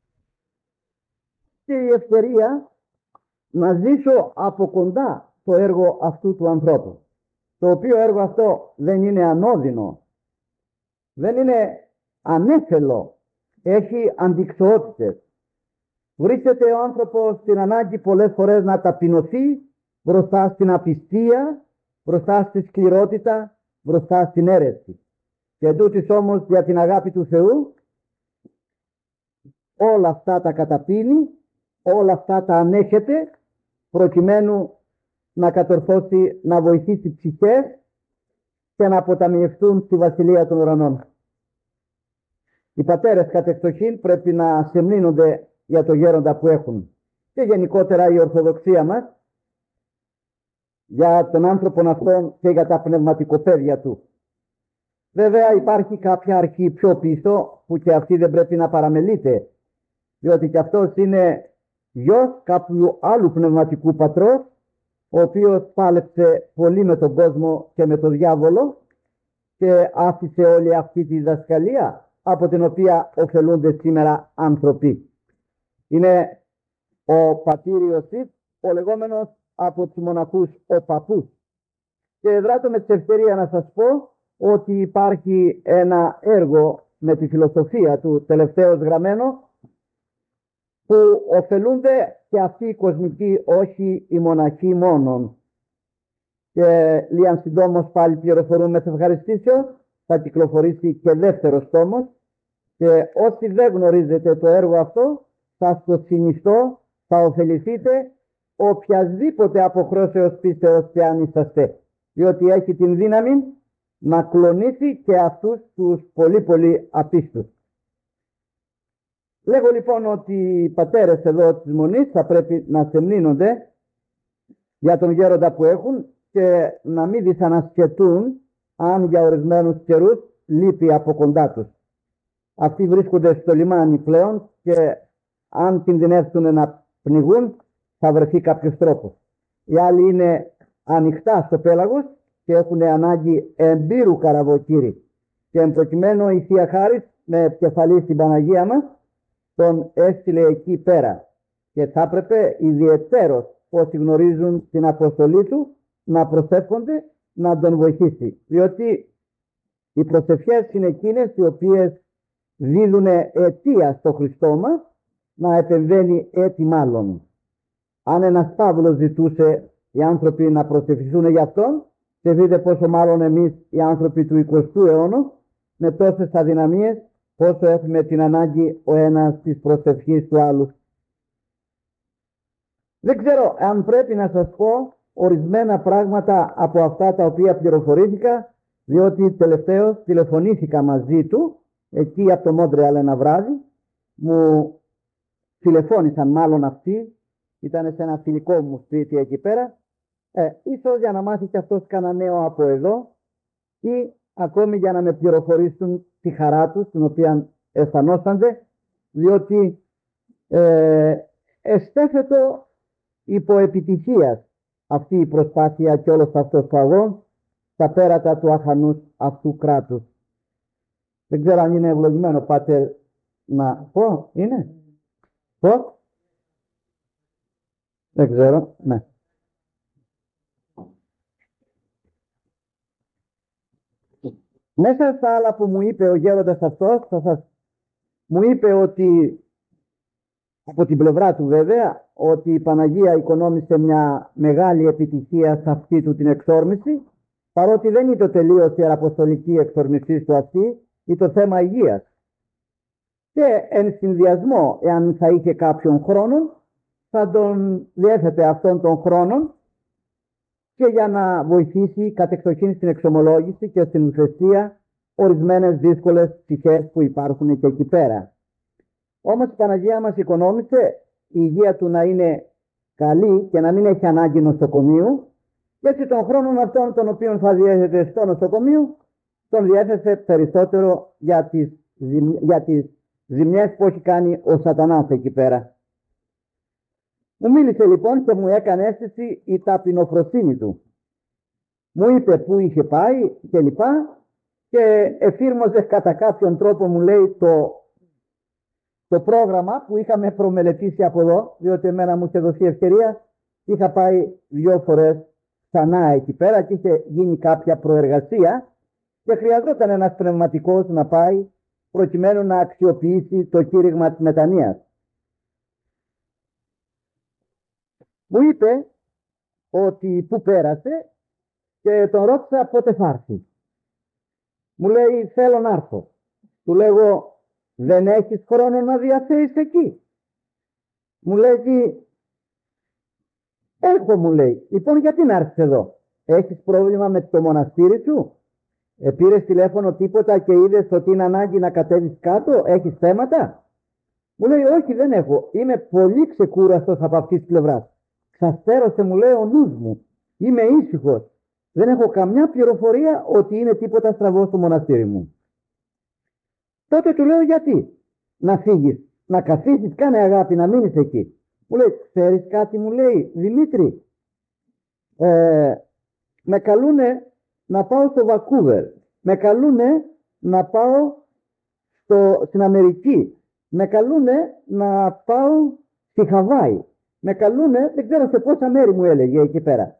Και η ευκαιρία να ζήσω από κοντά το έργο αυτού του ανθρώπου, το οποίο έργο αυτό δεν είναι ανώδυνο, δεν είναι ανέφελο, έχει αντιξοότητες. Βρίσκεται ο άνθρωπος στην ανάγκη πολλές φορές να ταπεινωθεί μπροστά στην απιστία, μπροστά στη σκληρότητα, μπροστά στην αίρεση. Και εντούτοις όμως για την αγάπη του Θεού όλα αυτά τα καταπίνει, όλα αυτά τα ανέχεται, προκειμένου να κατορθώσει να βοηθήσει ψυχές και να αποταμιευτούν στη Βασιλεία των Ουρανών. Οι πατέρες κατεξοχήν πρέπει να σεμνύνονται για το γέροντα που έχουν, και γενικότερα η Ορθοδοξία μας για τον άνθρωπον αυτόν και για τα πνευματικοπαίδια του. Βέβαια υπάρχει κάποια αρχή πιο πίσω που και αυτή δεν πρέπει να παραμελείται, διότι και αυτός είναι γιος κάποιου άλλου πνευματικού πατρός, ο οποίος πάλεψε πολύ με τον κόσμο και με τον διάβολο και άφησε όλη αυτή τη διδασκαλία από την οποία ωφελούνται σήμερα άνθρωποι. Είναι ο πατήριος Ιπ, ο λεγόμενος από τους μοναχούς ο παππούς. Και δράτω με την ευκαιρία να σας πω ότι υπάρχει ένα έργο με τη φιλοσοφία του τελευταίως γραμμένο, που ωφελούνται και αυτοί οι κοσμικοί, όχι οι μοναχοί μόνον. Και λίγαν συντόμως πάλι πληροφορούμε σε ευχαριστήσεως, θα κυκλοφορήσει και δεύτερος τόμος, και όσοι δεν γνωρίζετε το έργο αυτό, θα το συνιστώ, θα ωφεληθείτε οποιασδήποτε αποχρώσεως πίστεως και αν είσαστε, διότι έχει την δύναμη να κλονίσει και αυτούς τους πολύ απίστους. Λέγω λοιπόν ότι οι πατέρες εδώ της Μονής θα πρέπει να σεμνύνονται για τον γέροντα που έχουν και να μην δυσανασχετούν αν για ορισμένους καιρούς λείπει από κοντά τους. Αυτοί βρίσκονται στο λιμάνι πλέον και αν κινδυνεύσουν να πνιγούν θα βρεθεί κάποιος τρόπος. Οι άλλοι είναι ανοιχτά στο πέλαγος και έχουν ανάγκη εμπειρού καραβοκύρη. Και εν προκειμένου η Θεία Χάρις με επικεφαλή στην Παναγία μας τον έστειλε εκεί πέρα. Και θα έπρεπε ιδιαιτέρως όσοι γνωρίζουν την αποστολή του να προσεύχονται να τον βοηθήσει. Διότι οι προσευχές είναι εκείνες οι οποίες δίδουν αιτία στο Χριστό μας να επεμβαίνει έτσι μάλλον. Αν ένας Παύλος ζητούσε οι άνθρωποι να προσευχηθούν για αυτόν, και δείτε πόσο μάλλον εμείς οι άνθρωποι του 20ου αιώνα με τόσες αδυναμίες, πόσο έχουμε την ανάγκη ο ένας της προσευχής του άλλου. Δεν ξέρω αν πρέπει να σας πω ορισμένα πράγματα από αυτά τα οποία πληροφορήθηκα, διότι τελευταίως τηλεφωνήθηκα μαζί του εκεί από το Μόντρεαλ ένα βράδυ. Μου τηλεφώνησαν μάλλον αυτοί, ήταν σε ένα φιλικό μου σπίτι εκεί πέρα, ίσως για να μάθει και αυτός κανένα νέο από εδώ ή ακόμη για να με πληροφορήσουν τη χαρά τους την οποία αισθανόσανται, διότι εστέφετο υπό επιτυχίας αυτή η προσπάθεια και όλος αυτός ο αγώνας στα πέρατα του αχανούς αυτού κράτους. Δεν ξέρω αν είναι ευλογημένο, πάτερ, να πω, είναι, πω, δεν ξέρω, ναι. Μέσα στα άλλα που μου είπε ο γέροντας αυτός, μου είπε ότι, από την πλευρά του βέβαια, ότι η Παναγία οικονόμησε μια μεγάλη επιτυχία σε αυτή του την εξόρμηση, παρότι δεν είναι το τελείως η αποστολική εξορμησή του αυτή, ή το θέμα υγείας. Και εν συνδυασμό, εάν θα είχε κάποιον χρόνο, θα τον διέθετε αυτόν τον χρόνο και για να βοηθήσει κατεξοχήν στην εξομολόγηση και στην ουσιαστία ορισμένες δύσκολες ψυχές που υπάρχουν και εκεί πέρα. Όμως η Παναγία μας οικονόμησε η υγεία του να είναι καλή και να μην έχει ανάγκη νοσοκομείου, και έτσι τον χρόνο αυτόν τον οποίο θα διέθετε στο νοσοκομείο τον διέθεσε περισσότερο για τις ζημιές που έχει κάνει ο σατανάς εκεί πέρα. Μου μίλησε λοιπόν και μου έκανε αίσθηση η ταπεινοφροσύνη του. Μου είπε που είχε πάει και λοιπά, και εφήρμοζε κατά κάποιον τρόπο, μου λέει, το πρόγραμμα που είχαμε προμελετήσει από εδώ, διότι εμένα μου είχε δοθεί ευκαιρία, είχα πάει 2 φορές ξανά εκεί πέρα και είχε γίνει κάποια προεργασία και χρειαζόταν ένας πνευματικός να πάει προκειμένου να αξιοποιήσει το κήρυγμα της μετανοίας. Μου είπε ότι που πέρασε και τον ρώτησα πότε θα έρθει. Μου λέει θέλω να έρθω. Του λέγω δεν έχεις χρόνο να διαθέσεις εκεί. Μου λέει έχω, μου λέει. Λοιπόν γιατί να έρθεις εδώ? Έχεις πρόβλημα με το μοναστήρι σου? Πήρες τηλέφωνο τίποτα και είδες ότι είναι ανάγκη να κατέβεις κάτω? Έχεις θέματα? Μου λέει όχι, δεν έχω. Είμαι πολύ ξεκούραστος από αυτή τη πλευρά. Ξαστέρωσε, μου λέει, ο νους μου. Είμαι ήσυχος. Δεν έχω καμιά πληροφορία ότι είναι τίποτα στραβό στο μοναστήρι μου. Τότε του λέω γιατί? Να φύγεις, να καθίσεις, κάνε αγάπη, να μείνεις εκεί. Μου λέει ξέρεις κάτι, μου λέει, Δημήτρη, με καλούνε να πάω στο Βακούβερ, με καλούνε να πάω στην Αμερική. Με καλούνε να πάω στη Χαβάη. Με καλούνε, δεν ξέρω σε πόσα μέρη μου έλεγε εκεί πέρα.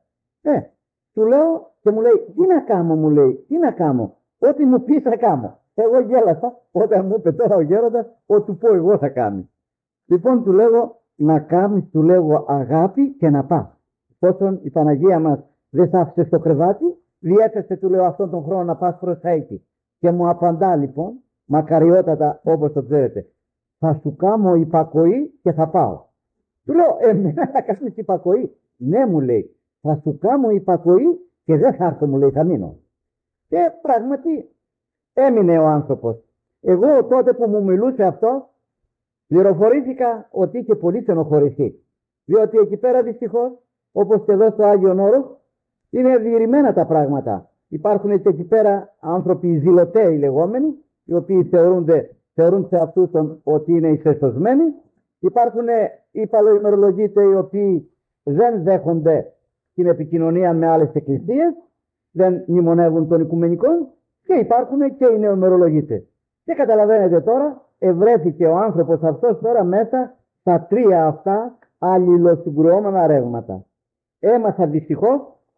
Του λέω και μου λέει, τι να κάνω, μου λέει, τι να κάνω. Ό,τι μου πεις θα κάνω. Εγώ γέλασα όταν μου είπε τώρα ο γέροντας, ό,τι του πω εγώ θα κάνει. Λοιπόν, του λέγω, να κάνεις, του λέγω, αγάπη και να πας. Εφόσον η Παναγία μας δεν σ' άφησε στο κρεβάτι, διέθεσε, του λέω, αυτόν τον χρόνο να πας προς τα εκεί. Και μου απαντά λοιπόν, μακαριότατα όπως το ξέρετε, θα σου κάνω υπακοή και θα πάω. Του λέω, εμένα να κάνεις υπακοή? Ναι, μου λέει, θα σου κάνω υπακοή και δεν θα έρθω, μου λέει, θα μείνω. Και πράγματι έμεινε ο άνθρωπος. Εγώ τότε που μου μιλούσε αυτό, πληροφορήθηκα ότι είχε πολύ στενοχωρηθεί. Διότι εκεί πέρα δυστυχώς, όπως και εδώ στο Άγιον Όρος, είναι διηρημένα τα πράγματα. Υπάρχουν και εκεί πέρα άνθρωποι ζηλωταίοι λεγόμενοι, οι οποίοι θεωρούνται αυτούς ότι είναι εισεσωσμένοι. Υπάρχουν οι παλαιοημερολογίτες οι οποίοι δεν δέχονται την επικοινωνία με άλλες εκκλησίες, δεν μνημονεύουν των οικουμενικών, και υπάρχουν και οι νεομερολογίτες. Και καταλαβαίνετε τώρα, ευρέθηκε ο άνθρωπος αυτός τώρα μέσα στα τρία αυτά αλληλοσυγκρουόμενα ρεύματα. Έμαθα δυστυχώς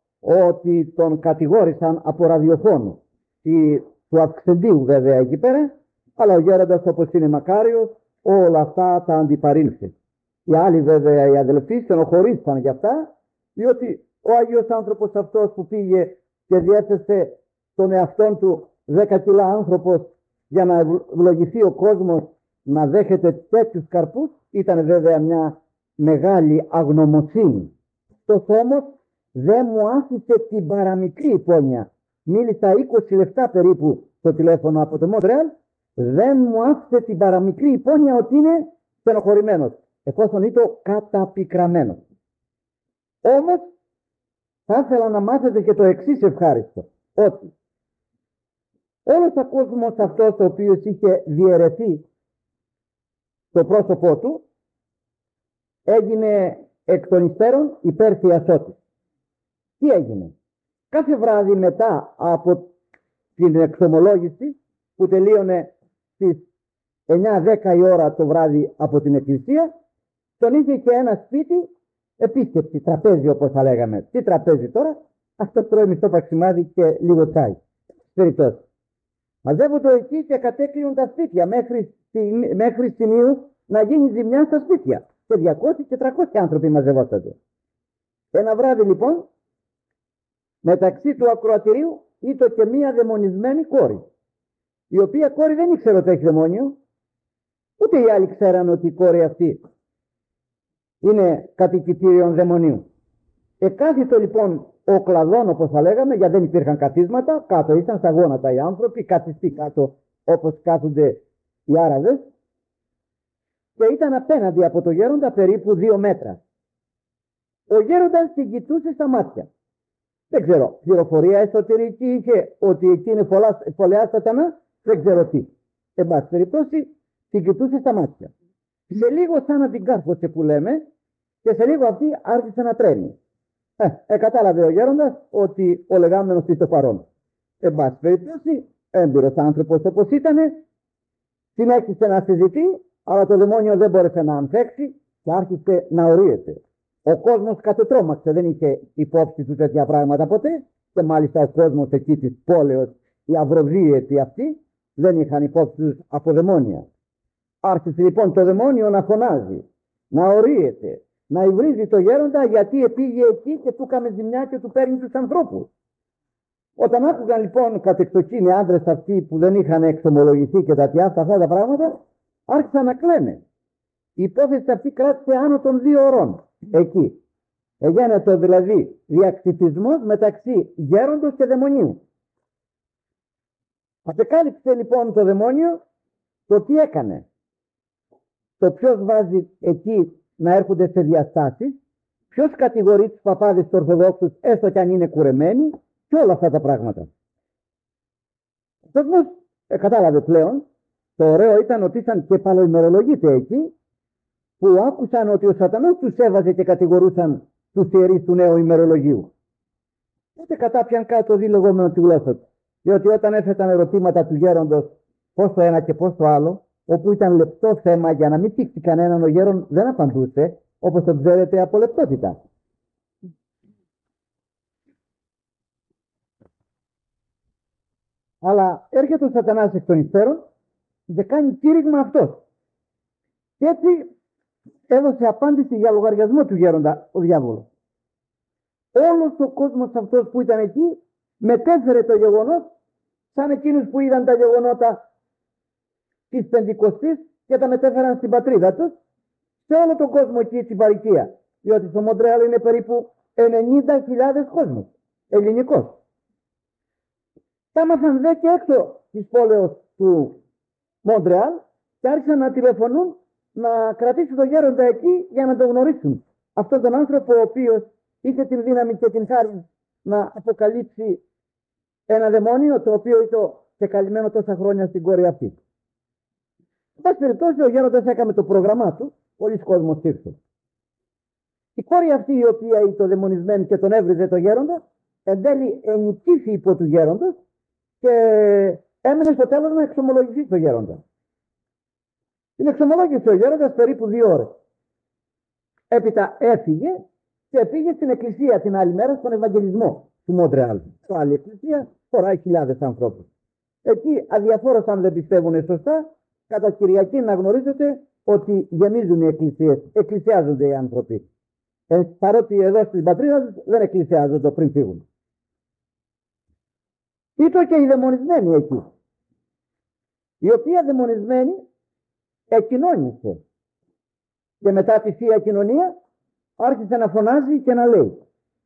ότι τον κατηγόρησαν από ραδιοφώνου του Αυξεντίου βέβαια εκεί πέρα, αλλά ο γέροντας όπως είναι μακάριος όλα αυτά τα αντιπαρήλθε. Οι άλλοι βέβαια οι αδελφοί στενοχωρήθηκαν για αυτά, διότι ο Άγιος άνθρωπος αυτός που πήγε και διέθεσε τον εαυτόν του 10 κιλά άνθρωπος για να ευλογηθεί ο κόσμος να δέχεται τέτοιους καρπούς, ήταν βέβαια μια μεγάλη αγνωμοσύνη. Αυτός όμως δεν μου άφησε την παραμικρή υπόνοια. Μίλησα 20 λεπτά περίπου στο τηλέφωνο από το Μόντρεαλ, δεν μου άφησε την παραμικρή υπόνοια ότι είναι στενοχωρημένος, εφόσον ήταν καταπικραμένος. Όμως θα ήθελα να μάθετε και το εξής ευχάριστο, ότι όλος ο κόσμος αυτός ο οποίος είχε διαιρεθεί το πρόσωπό του έγινε εκ των υστέρων υπέρθειασότης. Τι έγινε? Κάθε βράδυ μετά από την εξομολόγηση που τελείωνε στις 9-10 η ώρα το βράδυ από την εκκλησία, τον είχε και ένα σπίτι επίσκεψη, τραπέζι όπως θα λέγαμε. Τι τραπέζι τώρα? Αυτό τρώει μισό παξιμάδι και λίγο τσάι. Περιπτώσει. Μαζεύονται εκεί και κατέκλειουν τα σπίτια μέχρι σημείου να γίνει ζημιά στα σπίτια. Και 200 και 300 άνθρωποι μαζευόταν. Ένα βράδυ λοιπόν, μεταξύ του ακροατηρίου ήταν και μία δαιμονισμένη κόρη, η οποία κόρη δεν ήξερε ότι έχει δαιμόνιο, ούτε οι άλλοι ξέραν ότι η κόρη αυτή είναι κατοικητήριον δαιμονίου. Εκάθιτο λοιπόν ο κλαδόν όπως θα λέγαμε, γιατί δεν υπήρχαν καθίσματα, κάτω ήταν στα γόνατα οι άνθρωποι, καθιστοί κάτω όπως κάθονται οι Άραβες, και ήταν απέναντι από το γέροντα περίπου 2 μέτρα. Ο γέροντας την κοιτούσε στα μάτια. Δεν ξέρω, πληροφορία εσωτερική είχε ότι εκεί είναι φωλεά σατανά, δεν ξέρω τι. Εν πάση περιπτώσει, την κοιτούσε στα μάτια. Σε λίγο σαν να την κάρφωσε που λέμε, και σε λίγο αυτή άρχισε να τρέμει. Κατάλαβε ο γέροντας ότι ο λεγάμενος ήταν παρόν. Εν πάση περιπτώσει, έμπειρος άνθρωπος όπως ήτανε, συνέχισε να συζητεί, αλλά το δαιμόνιο δεν μπόρεσε να ανθέξει και άρχισε να ορίεται. Ο κόσμος κατετρώμαξε, δεν είχε υπόψη του τέτοια πράγματα ποτέ, και μάλιστα ο κόσμος εκεί της πόλεως, οι αυροβίαιτοι αυτοί, δεν είχαν υπόψη τους από δαιμόνια. Άρχισε λοιπόν το δαιμόνιο να φωνάζει, να ορίεται, να υβρίζει το γέροντα, γιατί επήγε εκεί και του έκαμε ζημιά και του παίρνει τους ανθρώπους. Όταν άκουγαν λοιπόν κατεξοχήν οι άντρες αυτοί που δεν είχαν εξομολογηθεί και αυτά τα πράγματα, άρχισαν να κλαίνε. Η υπόθεση αυτή κράτησε άνω των 2 ώρων εκεί. Εγένετο δηλαδή διαξυφισμός μεταξύ γέροντος και δαιμονίου. Απεκάλυψε λοιπόν το δαιμόνιο το τι έκανε. Το ποιος βάζει εκεί να έρχονται σε διαστάσεις, ποιος κατηγορεί τους παπάδες τους Ορθοδόξους έστω κι αν είναι κουρεμένοι, και όλα αυτά τα πράγματα. Ο κόσμος κατάλαβε πλέον. Το ωραίο ήταν ότι ήταν και παλαιοημερολογίτες εκεί, που άκουσαν ότι ο σατανάς τους έβαζε και κατηγορούσαν τους ιερείς του νέου ημερολογίου. Τότε κατάπιαν κάτω το λεγόμενο τη γλώσσα του. Διότι όταν έφεραν ερωτήματα του γέροντος πώς το ένα και πώς το άλλο, όπου ήταν λεπτό θέμα για να μην θίξει κανέναν, ο γέρον δεν απαντούσε, όπως το ξέρετε, από λεπτότητα. Αλλά έρχεται ο σατανάς εκ των υστέρων και κάνει κήρυγμα αυτός. Και έτσι έδωσε απάντηση για λογαριασμό του γέροντα ο διάβολος. Όλος ο κόσμος αυτός που ήταν εκεί μετέφερε το γεγονός σαν εκείνους που είδαν τα γεγονότα της Πεντηκοστής και τα μετέφεραν στην πατρίδα τους σε όλο τον κόσμο εκεί στην παροικία. Διότι στο Μοντρεάλ είναι περίπου 90.000 κόσμος ελληνικός. Τα μάθαν δε και έξω της πόλεως του Μοντρεάλ και άρχισαν να τηλεφωνούν να κρατήσει τον γέροντα εκεί για να τον γνωρίσουν. Αυτόν τον άνθρωπο ο οποίος είχε την δύναμη και την χάρη να αποκαλύψει ένα δαιμόνιο το οποίο ήταν και καλυμμένο τόσα χρόνια στην κόρη αυτή. Εν πάση περιπτώσει ο γέροντας έκανε το πρόγραμμά του, πολλοί κόσμος ήρθε. Η κόρη αυτή η οποία ήταν δαιμονισμένη και τον έβριζε το γέροντα, εν τέλει ενοικίθη υπό του γέροντος και έμενε στο τέλος να εξομολογηθεί το γέροντα. Την εξομολόγησε ο γέροντας περίπου 2 ώρες. Έπειτα έφυγε και πήγε στην εκκλησία την άλλη μέρα στον Ευαγγελισμό του Μοντρεάλ. Στο άλλη εκκλησία χωράει χιλιάδες ανθρώπους. Εκεί αδιαφόρως αν δεν πιστεύουν σωστά, κατά Κυριακή να γνωρίζετε ότι γεμίζουν οι εκκλησίες, εκκλησιάζονται οι άνθρωποι. Παρότι εδώ στην πατρίδα δεν εκκλησιάζονται πριν φύγουν. Ήταν και οι δαιμονισμένοι εκεί, η οποία δαιμονισμένη εκοινώνησε και μετά τη Θεία Κοινωνία άρχισε να φωνάζει και να λέει: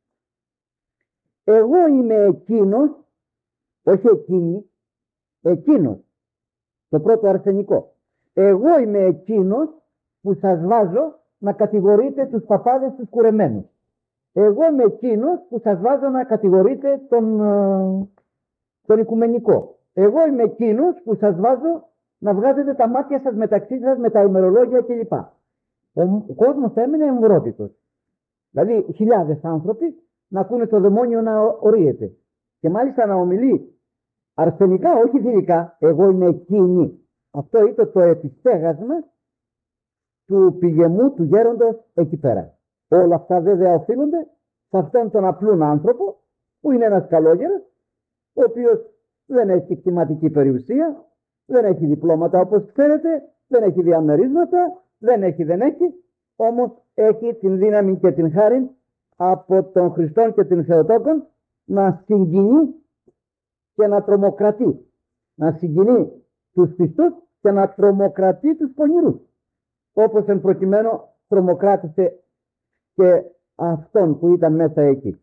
εγώ είμαι εκείνος, όχι εκείνη, εκείνος, το πρώτο αρσενικό. Εγώ είμαι εκείνος που σας βάζω να κατηγορείτε τους παπάδες τους κουρεμένους. Εγώ είμαι εκείνος που σας βάζω να κατηγορείτε τον οικουμενικό. Εγώ είμαι εκείνος που σας βάζω να βγάζετε τα μάτια σας μεταξύ σας με τα ημερολόγια κλπ. Ο κόσμος έμεινε εμβρότητος. Δηλαδή χιλιάδες άνθρωποι να ακούνε το δαιμόνιο να ορίεται. Και μάλιστα να ομιλεί αρσενικά, όχι θηλυκά. Εγώ είμαι εκείνη. Αυτό ήταν το επιστέγασμα του πηγεμού του γέροντος εκεί πέρα. Όλα αυτά βέβαια οφείλονται σε αυτόν τον απλούν άνθρωπο που είναι ένας καλόγερος, ο οποίος δεν έχει κτηματική περιουσία, δεν έχει διπλώματα όπως ξέρετε, δεν έχει διαμερίσματα, δεν έχει, όμως έχει την δύναμη και την χάρη από τον Χριστόν και την Θεοτόκον να συγκινεί και να τρομοκρατεί. Να συγκινεί τους πιστούς και να τρομοκρατεί τους πονηρούς. Όπως εν προκειμένου τρομοκράτησε και αυτόν που ήταν μέσα εκεί.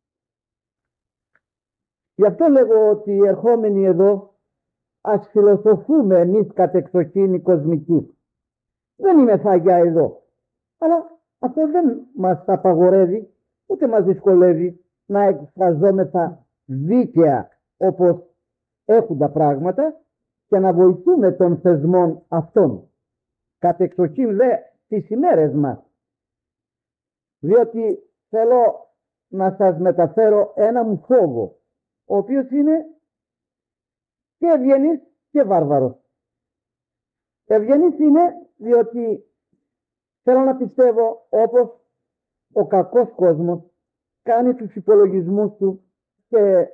Γι' αυτό λέγω ότι ερχόμενοι εδώ ας φιλοσοφούμε εμείς κατεξοχήν κοσμικοί. Δεν είμαι φαγιά εδώ. Αλλά αυτό δεν μας απαγορεύει ούτε μας δυσκολεύει να εκφραζόμεθα δίκαια όπως έχουν τα πράγματα και να βοηθούμε των θεσμών αυτών. Κατεξοχήν δε τις ημέρες μας. Διότι θέλω να σας μεταφέρω ένα μου φόβο, ο οποίος είναι και ευγενής και βάρβαρος. Ευγενής είναι διότι θέλω να πιστεύω όπως ο κακός κόσμος κάνει τους υπολογισμούς του και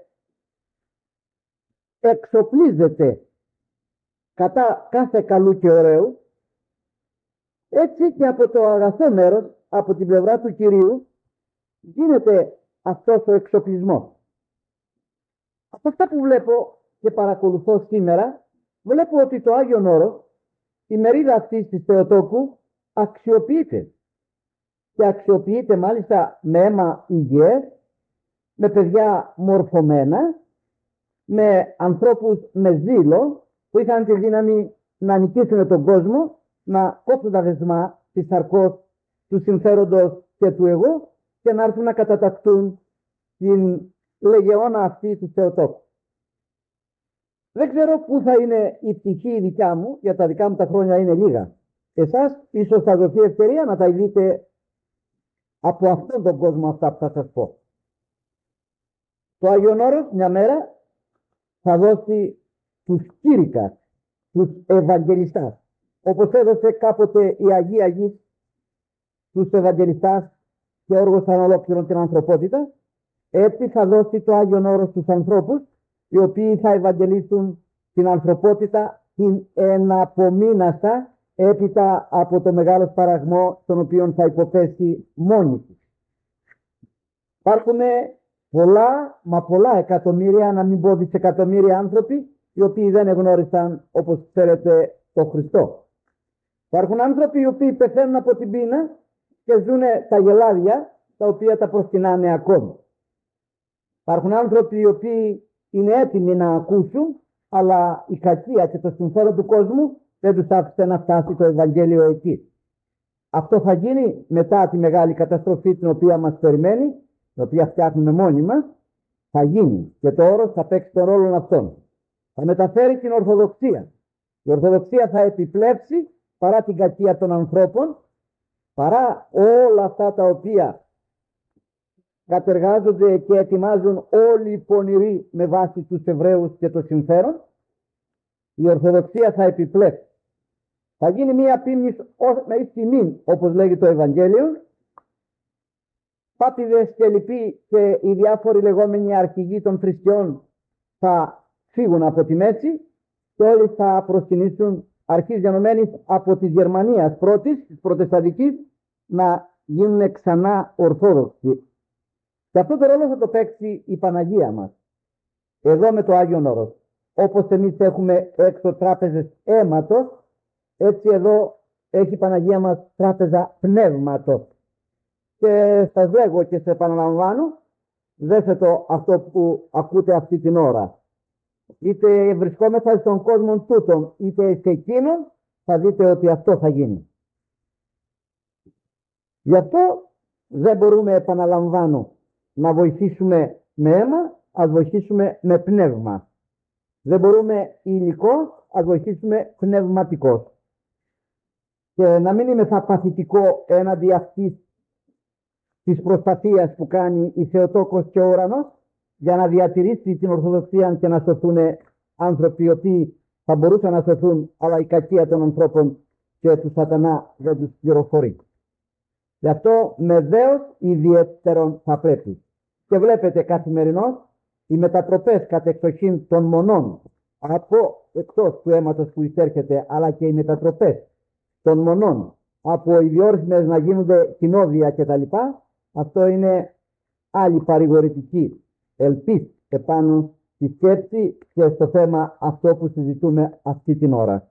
εξοπλίζεται κατά κάθε καλού και ωραίου, έτσι και από το αγαθό μέρος, από την πλευρά του Κυρίου, γίνεται αυτός ο εξοπλισμός. Από αυτά που βλέπω και παρακολουθώ σήμερα, βλέπω ότι το Άγιον Όρος, η μερίδα αυτή της Θεοτόκου, αξιοποιείται. Και αξιοποιείται μάλιστα με αίμα υγιές, με παιδιά μορφωμένα, με ανθρώπους με ζήλο, που είχαν τη δύναμη να νικήσουν τον κόσμο, να κόψουν τα δεσμά της σαρκός, του συμφέροντος και του εγώ και να έρθουν να καταταχθούν στην λεγεώνα αυτή της Θεοτόκου. Δεν ξέρω πού θα είναι η πτυχή η δικιά μου, για τα δικά μου τα χρόνια είναι λίγα. Εσάς ίσως θα δοθεί ευκαιρία να τα δείτε από αυτόν τον κόσμο αυτά που θα σας πω. Το Άγιον Όρος μια μέρα θα δώσει τους κήρυκας τους Ευαγγελιστάς. Όπως έδωσε κάποτε η Αγία Γης τους Ευαγγελιστάς και όργωσαν ολόκληρον την ανθρωπότητα, έτσι θα δώσει το Άγιον Όρος στους ανθρώπους, οι οποίοι θα ευαγγελίσουν την ανθρωπότητα την εναπομείναστα έπειτα από το μεγάλο σπαραγμό τον οποίο θα υποπέσει μόνη της. Υπάρχουν πολλά εκατομμύρια, να μην πω δισεκατομμύρια άνθρωποι, οι οποίοι δεν εγνώρισαν, όπως ξέρετε, τον Χριστό. Υπάρχουν άνθρωποι οι οποίοι πεθαίνουν από την πείνα και ζουν τα γελάδια, τα οποία τα προσκυνάνε ακόμη. Υπάρχουν άνθρωποι οι οποίοι είναι έτοιμοι να ακούσουν, αλλά η κακία και το συμφέρον του κόσμου δεν τους άφησε να φτάσει το Ευαγγέλιο εκεί. Αυτό θα γίνει μετά τη μεγάλη καταστροφή την οποία μας περιμένει, την οποία φτιάχνουμε μόνοι μας, θα γίνει και το όρος θα παίξει τον ρόλο αυτόν. Θα μεταφέρει την Ορθοδοξία. Η Ορθοδοξία θα επιπλέψει παρά την κακία των ανθρώπων, παρά όλα αυτά τα οποία κατεργάζονται και ετοιμάζουν όλοι οι πονηροί με βάση τους Εβραίους και το συμφέρον. Η Ορθοδοξία θα επιπλέψει. Θα γίνει μία πίμνης με τιμήν, όπως λέγει το Ευαγγέλιο. Πάπηδες και λοιποί και οι διάφοροι λεγόμενοι αρχηγοί των θρησκειών θα φύγουν από τη μέση και όλοι θα προσκυνήσουν, αρχής γενομένης από της Γερμανίας πρώτης, της προτεσταντικής, να γίνουν ξανά Ορθόδοξοι. Και αυτό το ρόλο θα το παίξει η Παναγία μας. Εδώ με το Άγιον Όρος. Όπως εμείς έχουμε έξω τράπεζες αίματος, έτσι εδώ έχει η Παναγία μας τράπεζα πνεύματος. Και σας λέγω και σε επαναλαμβάνω, δέστε το αυτό που ακούτε αυτή την ώρα. Είτε βρισκόμεθα στον κόσμο τούτον, είτε σε εκείνον, θα δείτε ότι αυτό θα γίνει. Γι' αυτό δεν μπορούμε, επαναλαμβάνω, να βοηθήσουμε με αίμα, ας βοηθήσουμε με πνεύμα. Δεν μπορούμε υλικό, ας βοηθήσουμε πνευματικό. Και να μην είμαι παθητικό έναντι αυτής της προσπαθίας που κάνει η Θεοτόκος και ο ουρανός για να διατηρήσει την Ορθοδοξία και να σωθούν άνθρωποι οι οποίοι θα μπορούσαν να σωθούν, αλλά η κακία των ανθρώπων και του σατανά δεν τους πληροφορεί. Γι' αυτό με δέος ιδιαίτερον θα πρέπει. Και βλέπετε καθημερινώς οι μετατροπές κατεξοχήν των μονών από εκτός του αίματος που εισέρχεται, αλλά και οι μετατροπές των μονών από ιδιόρυθμες να γίνονται κοινόδια κτλ. Αυτό είναι άλλη παρηγορητική ελπίς επάνω στη σκέψη και στο θέμα αυτό που συζητούμε αυτή την ώρα.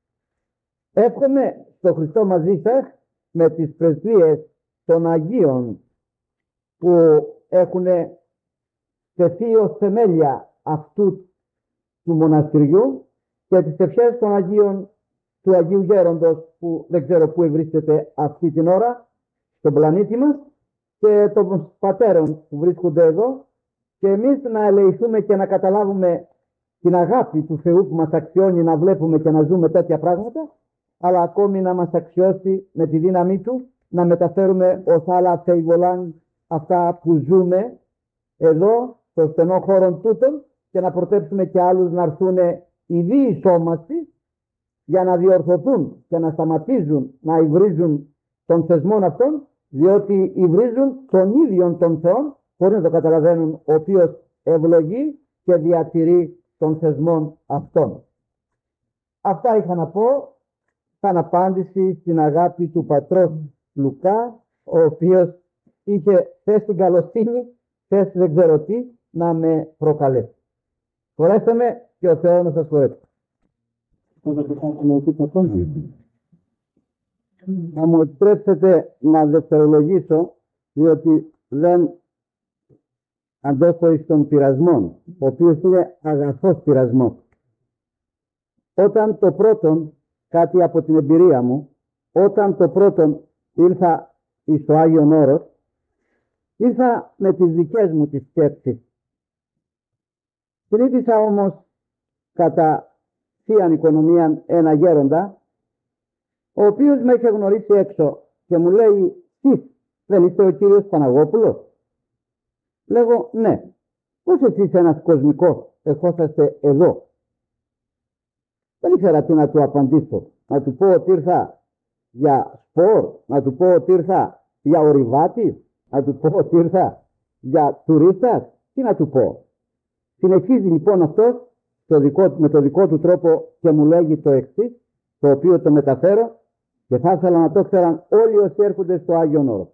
Εύχομαι στο Χριστό μαζί σας με τις πρεσβείες των Αγίων που έχουν τεθεί ως θεμέλια αυτού του μοναστηριού και τις ευχές των Αγίων του Αγίου Γέροντος που δεν ξέρω πού βρίσκεται αυτή την ώρα στον πλανήτη μας και των πατέρων που βρίσκονται εδώ και εμείς να ελεηθούμε και να καταλάβουμε την αγάπη του Θεού που μας αξιώνει να βλέπουμε και να ζούμε τέτοια πράγματα, αλλά ακόμη να μας αξιώσει με τη δύναμή του να μεταφέρουμε ως άλλα θεϊβολάν αυτά που ζούμε εδώ στο στενό χώρο τούτων και να προτρέψουμε και άλλους να έρθουν οι διεισόμαστοι για να διορθωθούν και να σταματήσουν να υβρίζουν των θεσμών αυτών, διότι υβρίζουν τον ίδιον τον Θεό χωρίς να το καταλαβαίνουν, ο οποίος ευλογεί και διατηρεί των θεσμών αυτών. Αυτά είχα να πω σαν απάντηση στην αγάπη του πατρός Λουκά, ο οποίος είχε θες την καλοσύνη, θες δεν ξέρω τι, να με προκαλέσει. Χωρέστε με και ο Θεός να σας χωρέσει. Να μου επιτρέψετε να δευτερολογήσω, διότι δεν αντέχω εις των πειρασμών, ο οποίος είναι αγαθός πειρασμός. Όταν το πρώτον, κάτι από την εμπειρία μου, όταν το πρώτον ήρθα εις το Άγιον Όρος, ήρθα με τις δικές μου τις σκέψεις. Συνήθισα όμως κατά θείαν οικονομία ένα γέροντα, ο οποίος με είχε γνωρίσει έξω και μου λέει, τι, δεν είστε ο κύριος Παναγόπουλος? Λέγω, ναι. Πώς εσείς ένας κοσμικός ερχόσαστε εδώ? Δεν ήξερα τι να του απαντήσω. Να του πω ότι ήρθα για σπορ, να του πω ότι ήρθα για ορειβάτη, να του πω ότι ήρθα για τουρίστας, τι να του πω. Συνεχίζει λοιπόν αυτός με το δικό του τρόπο και μου λέγει το εξής, το οποίο το μεταφέρω και θα ήθελα να το ξέραν όλοι όσοι έρχονται στο Άγιον Όρος.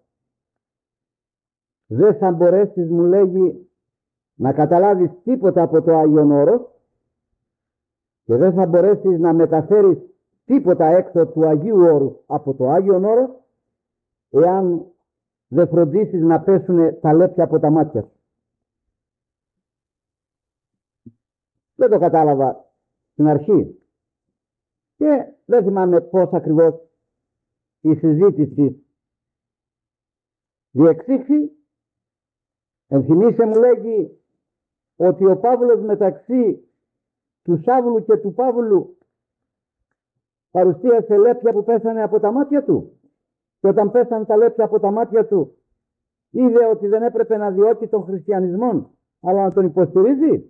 Δεν θα μπορέσεις, μου λέγει, να καταλάβεις τίποτα από το Άγιον Όρος και δεν θα μπορέσεις να μεταφέρεις τίποτα έξω του Αγίου Όρους από το Άγιον Όρος εάν δεν φροντίσεις να πέσουν τα λέπια από τα μάτια σου. Δεν το κατάλαβα στην αρχή και δεν θυμάμαι πώς ακριβώς η συζήτηση διεξήχθη. Ενθυμίσε, μου λέγει, ότι ο Παύλος μεταξύ του Σάβλου και του Παύλου παρουσίασε λέπια που πέσανε από τα μάτια του και όταν πέσανε τα λέπια από τα μάτια του είδε ότι δεν έπρεπε να διώκει τον χριστιανισμό αλλά να τον υποστηρίζει.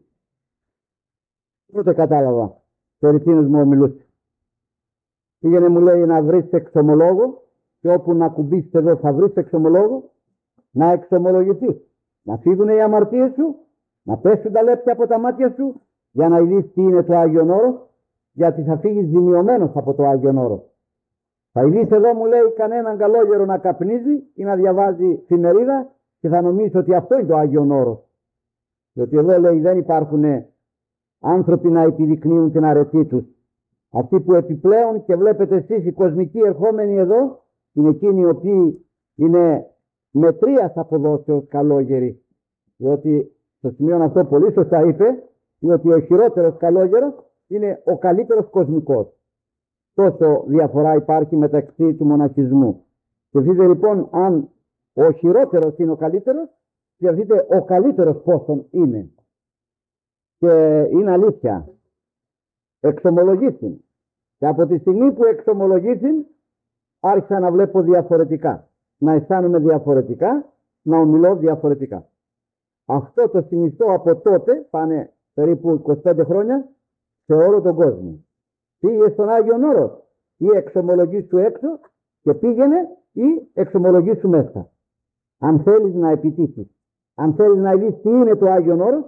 Τότε κατάλαβα περί τίνος μου ομιλούσε. Πήγαινε, μου λέει, να βρεις εξομολόγο και όπου να κουμπίσεις εδώ θα βρεις εξομολόγο, να εξομολογηθείς, να φύγουν οι αμαρτίες σου, να πέσουν τα λέπια από τα μάτια σου για να δεις τι είναι το Άγιον Όρος, γιατί θα φύγεις ζημιωμένος από το Άγιον Όρος. Θα δεις εδώ, μου λέει, κανέναν καλόγερο να καπνίζει ή να διαβάζει εφημερίδα και θα νομίζεις ότι αυτό είναι το Άγιον Όρος. Διότι εδώ, λέει, δεν υπάρχουν άνθρωποι να επιδεικνύουν την αρετή τους. Αυτοί που επιπλέον και βλέπετε εσείς οι κοσμικοί ερχόμενοι εδώ είναι εκείνοι οι οποίοι είναι μετρίας αποδόσεως καλόγεροι. Διότι στο σημείο αυτό πολύ σωστά είπε ότι ο χειρότερος καλόγερος είναι ο καλύτερος κοσμικός. Τόσο διαφορά υπάρχει μεταξύ του μοναχισμού. Και δείτε λοιπόν, αν ο χειρότερος είναι ο καλύτερος, και δείτε ο καλύτερος πόσον είναι. Και είναι αλήθεια. Εξομολογήθην. Και από τη στιγμή που εξομολογήθην, άρχισα να βλέπω διαφορετικά. Να αισθάνομαι διαφορετικά, να ομιλώ διαφορετικά. Αυτό το συνιστώ από τότε, πάνε περίπου 25 χρόνια, σε όλο τον κόσμο. Πήγε στον Άγιον Όρος ή εξομολογήσου έξω και πήγαινε ή εξομολογήσου μέσα. Αν θέλεις να επιτύχεις, αν θέλεις να δεις τι είναι το Άγιον Όρος,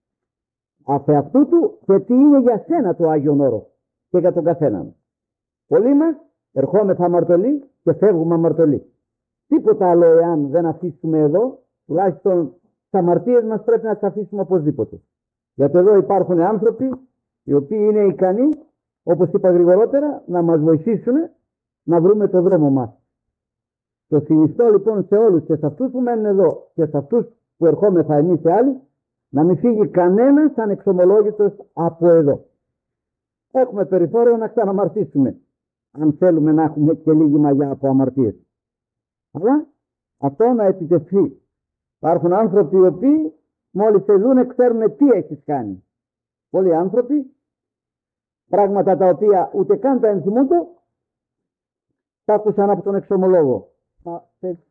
αφ' αυτού του και τι είναι για σένα το Άγιον Όρος και για τον καθέναν. Πολλοί μας ερχόμεθα αμαρτωλοί και φεύγουμε αμαρτωλοί. Τίποτα άλλο εάν δεν αφήσουμε εδώ, τουλάχιστον τις αμαρτίες μας πρέπει να τις αφήσουμε οπωσδήποτε. Γιατί εδώ υπάρχουν άνθρωποι οι οποίοι είναι ικανοί, όπως είπα γρηγορότερα, να μας βοηθήσουν να βρούμε το δρόμο μας. Το συνιστώ λοιπόν σε όλους, και σε αυτούς που μένουν εδώ και σε αυτούς που ερχόμεθα εμείς σε άλλοι, να μην φύγει κανένας ανεξομολόγητος από εδώ. Έχουμε περιθώριο να ξαναμαρτήσουμε, αν θέλουμε να έχουμε και λίγη μαγιά από αμαρτίες. Αλλά αυτό να επιτευχθεί. Υπάρχουν άνθρωποι οι οποίοι μόλις σε δούνε ξέρουν τι έχεις κάνει. Πολλοί άνθρωποι, πράγματα τα οποία ούτε καν τα ενθυμούνται, τα άκουσαν από τον εξομολόγο.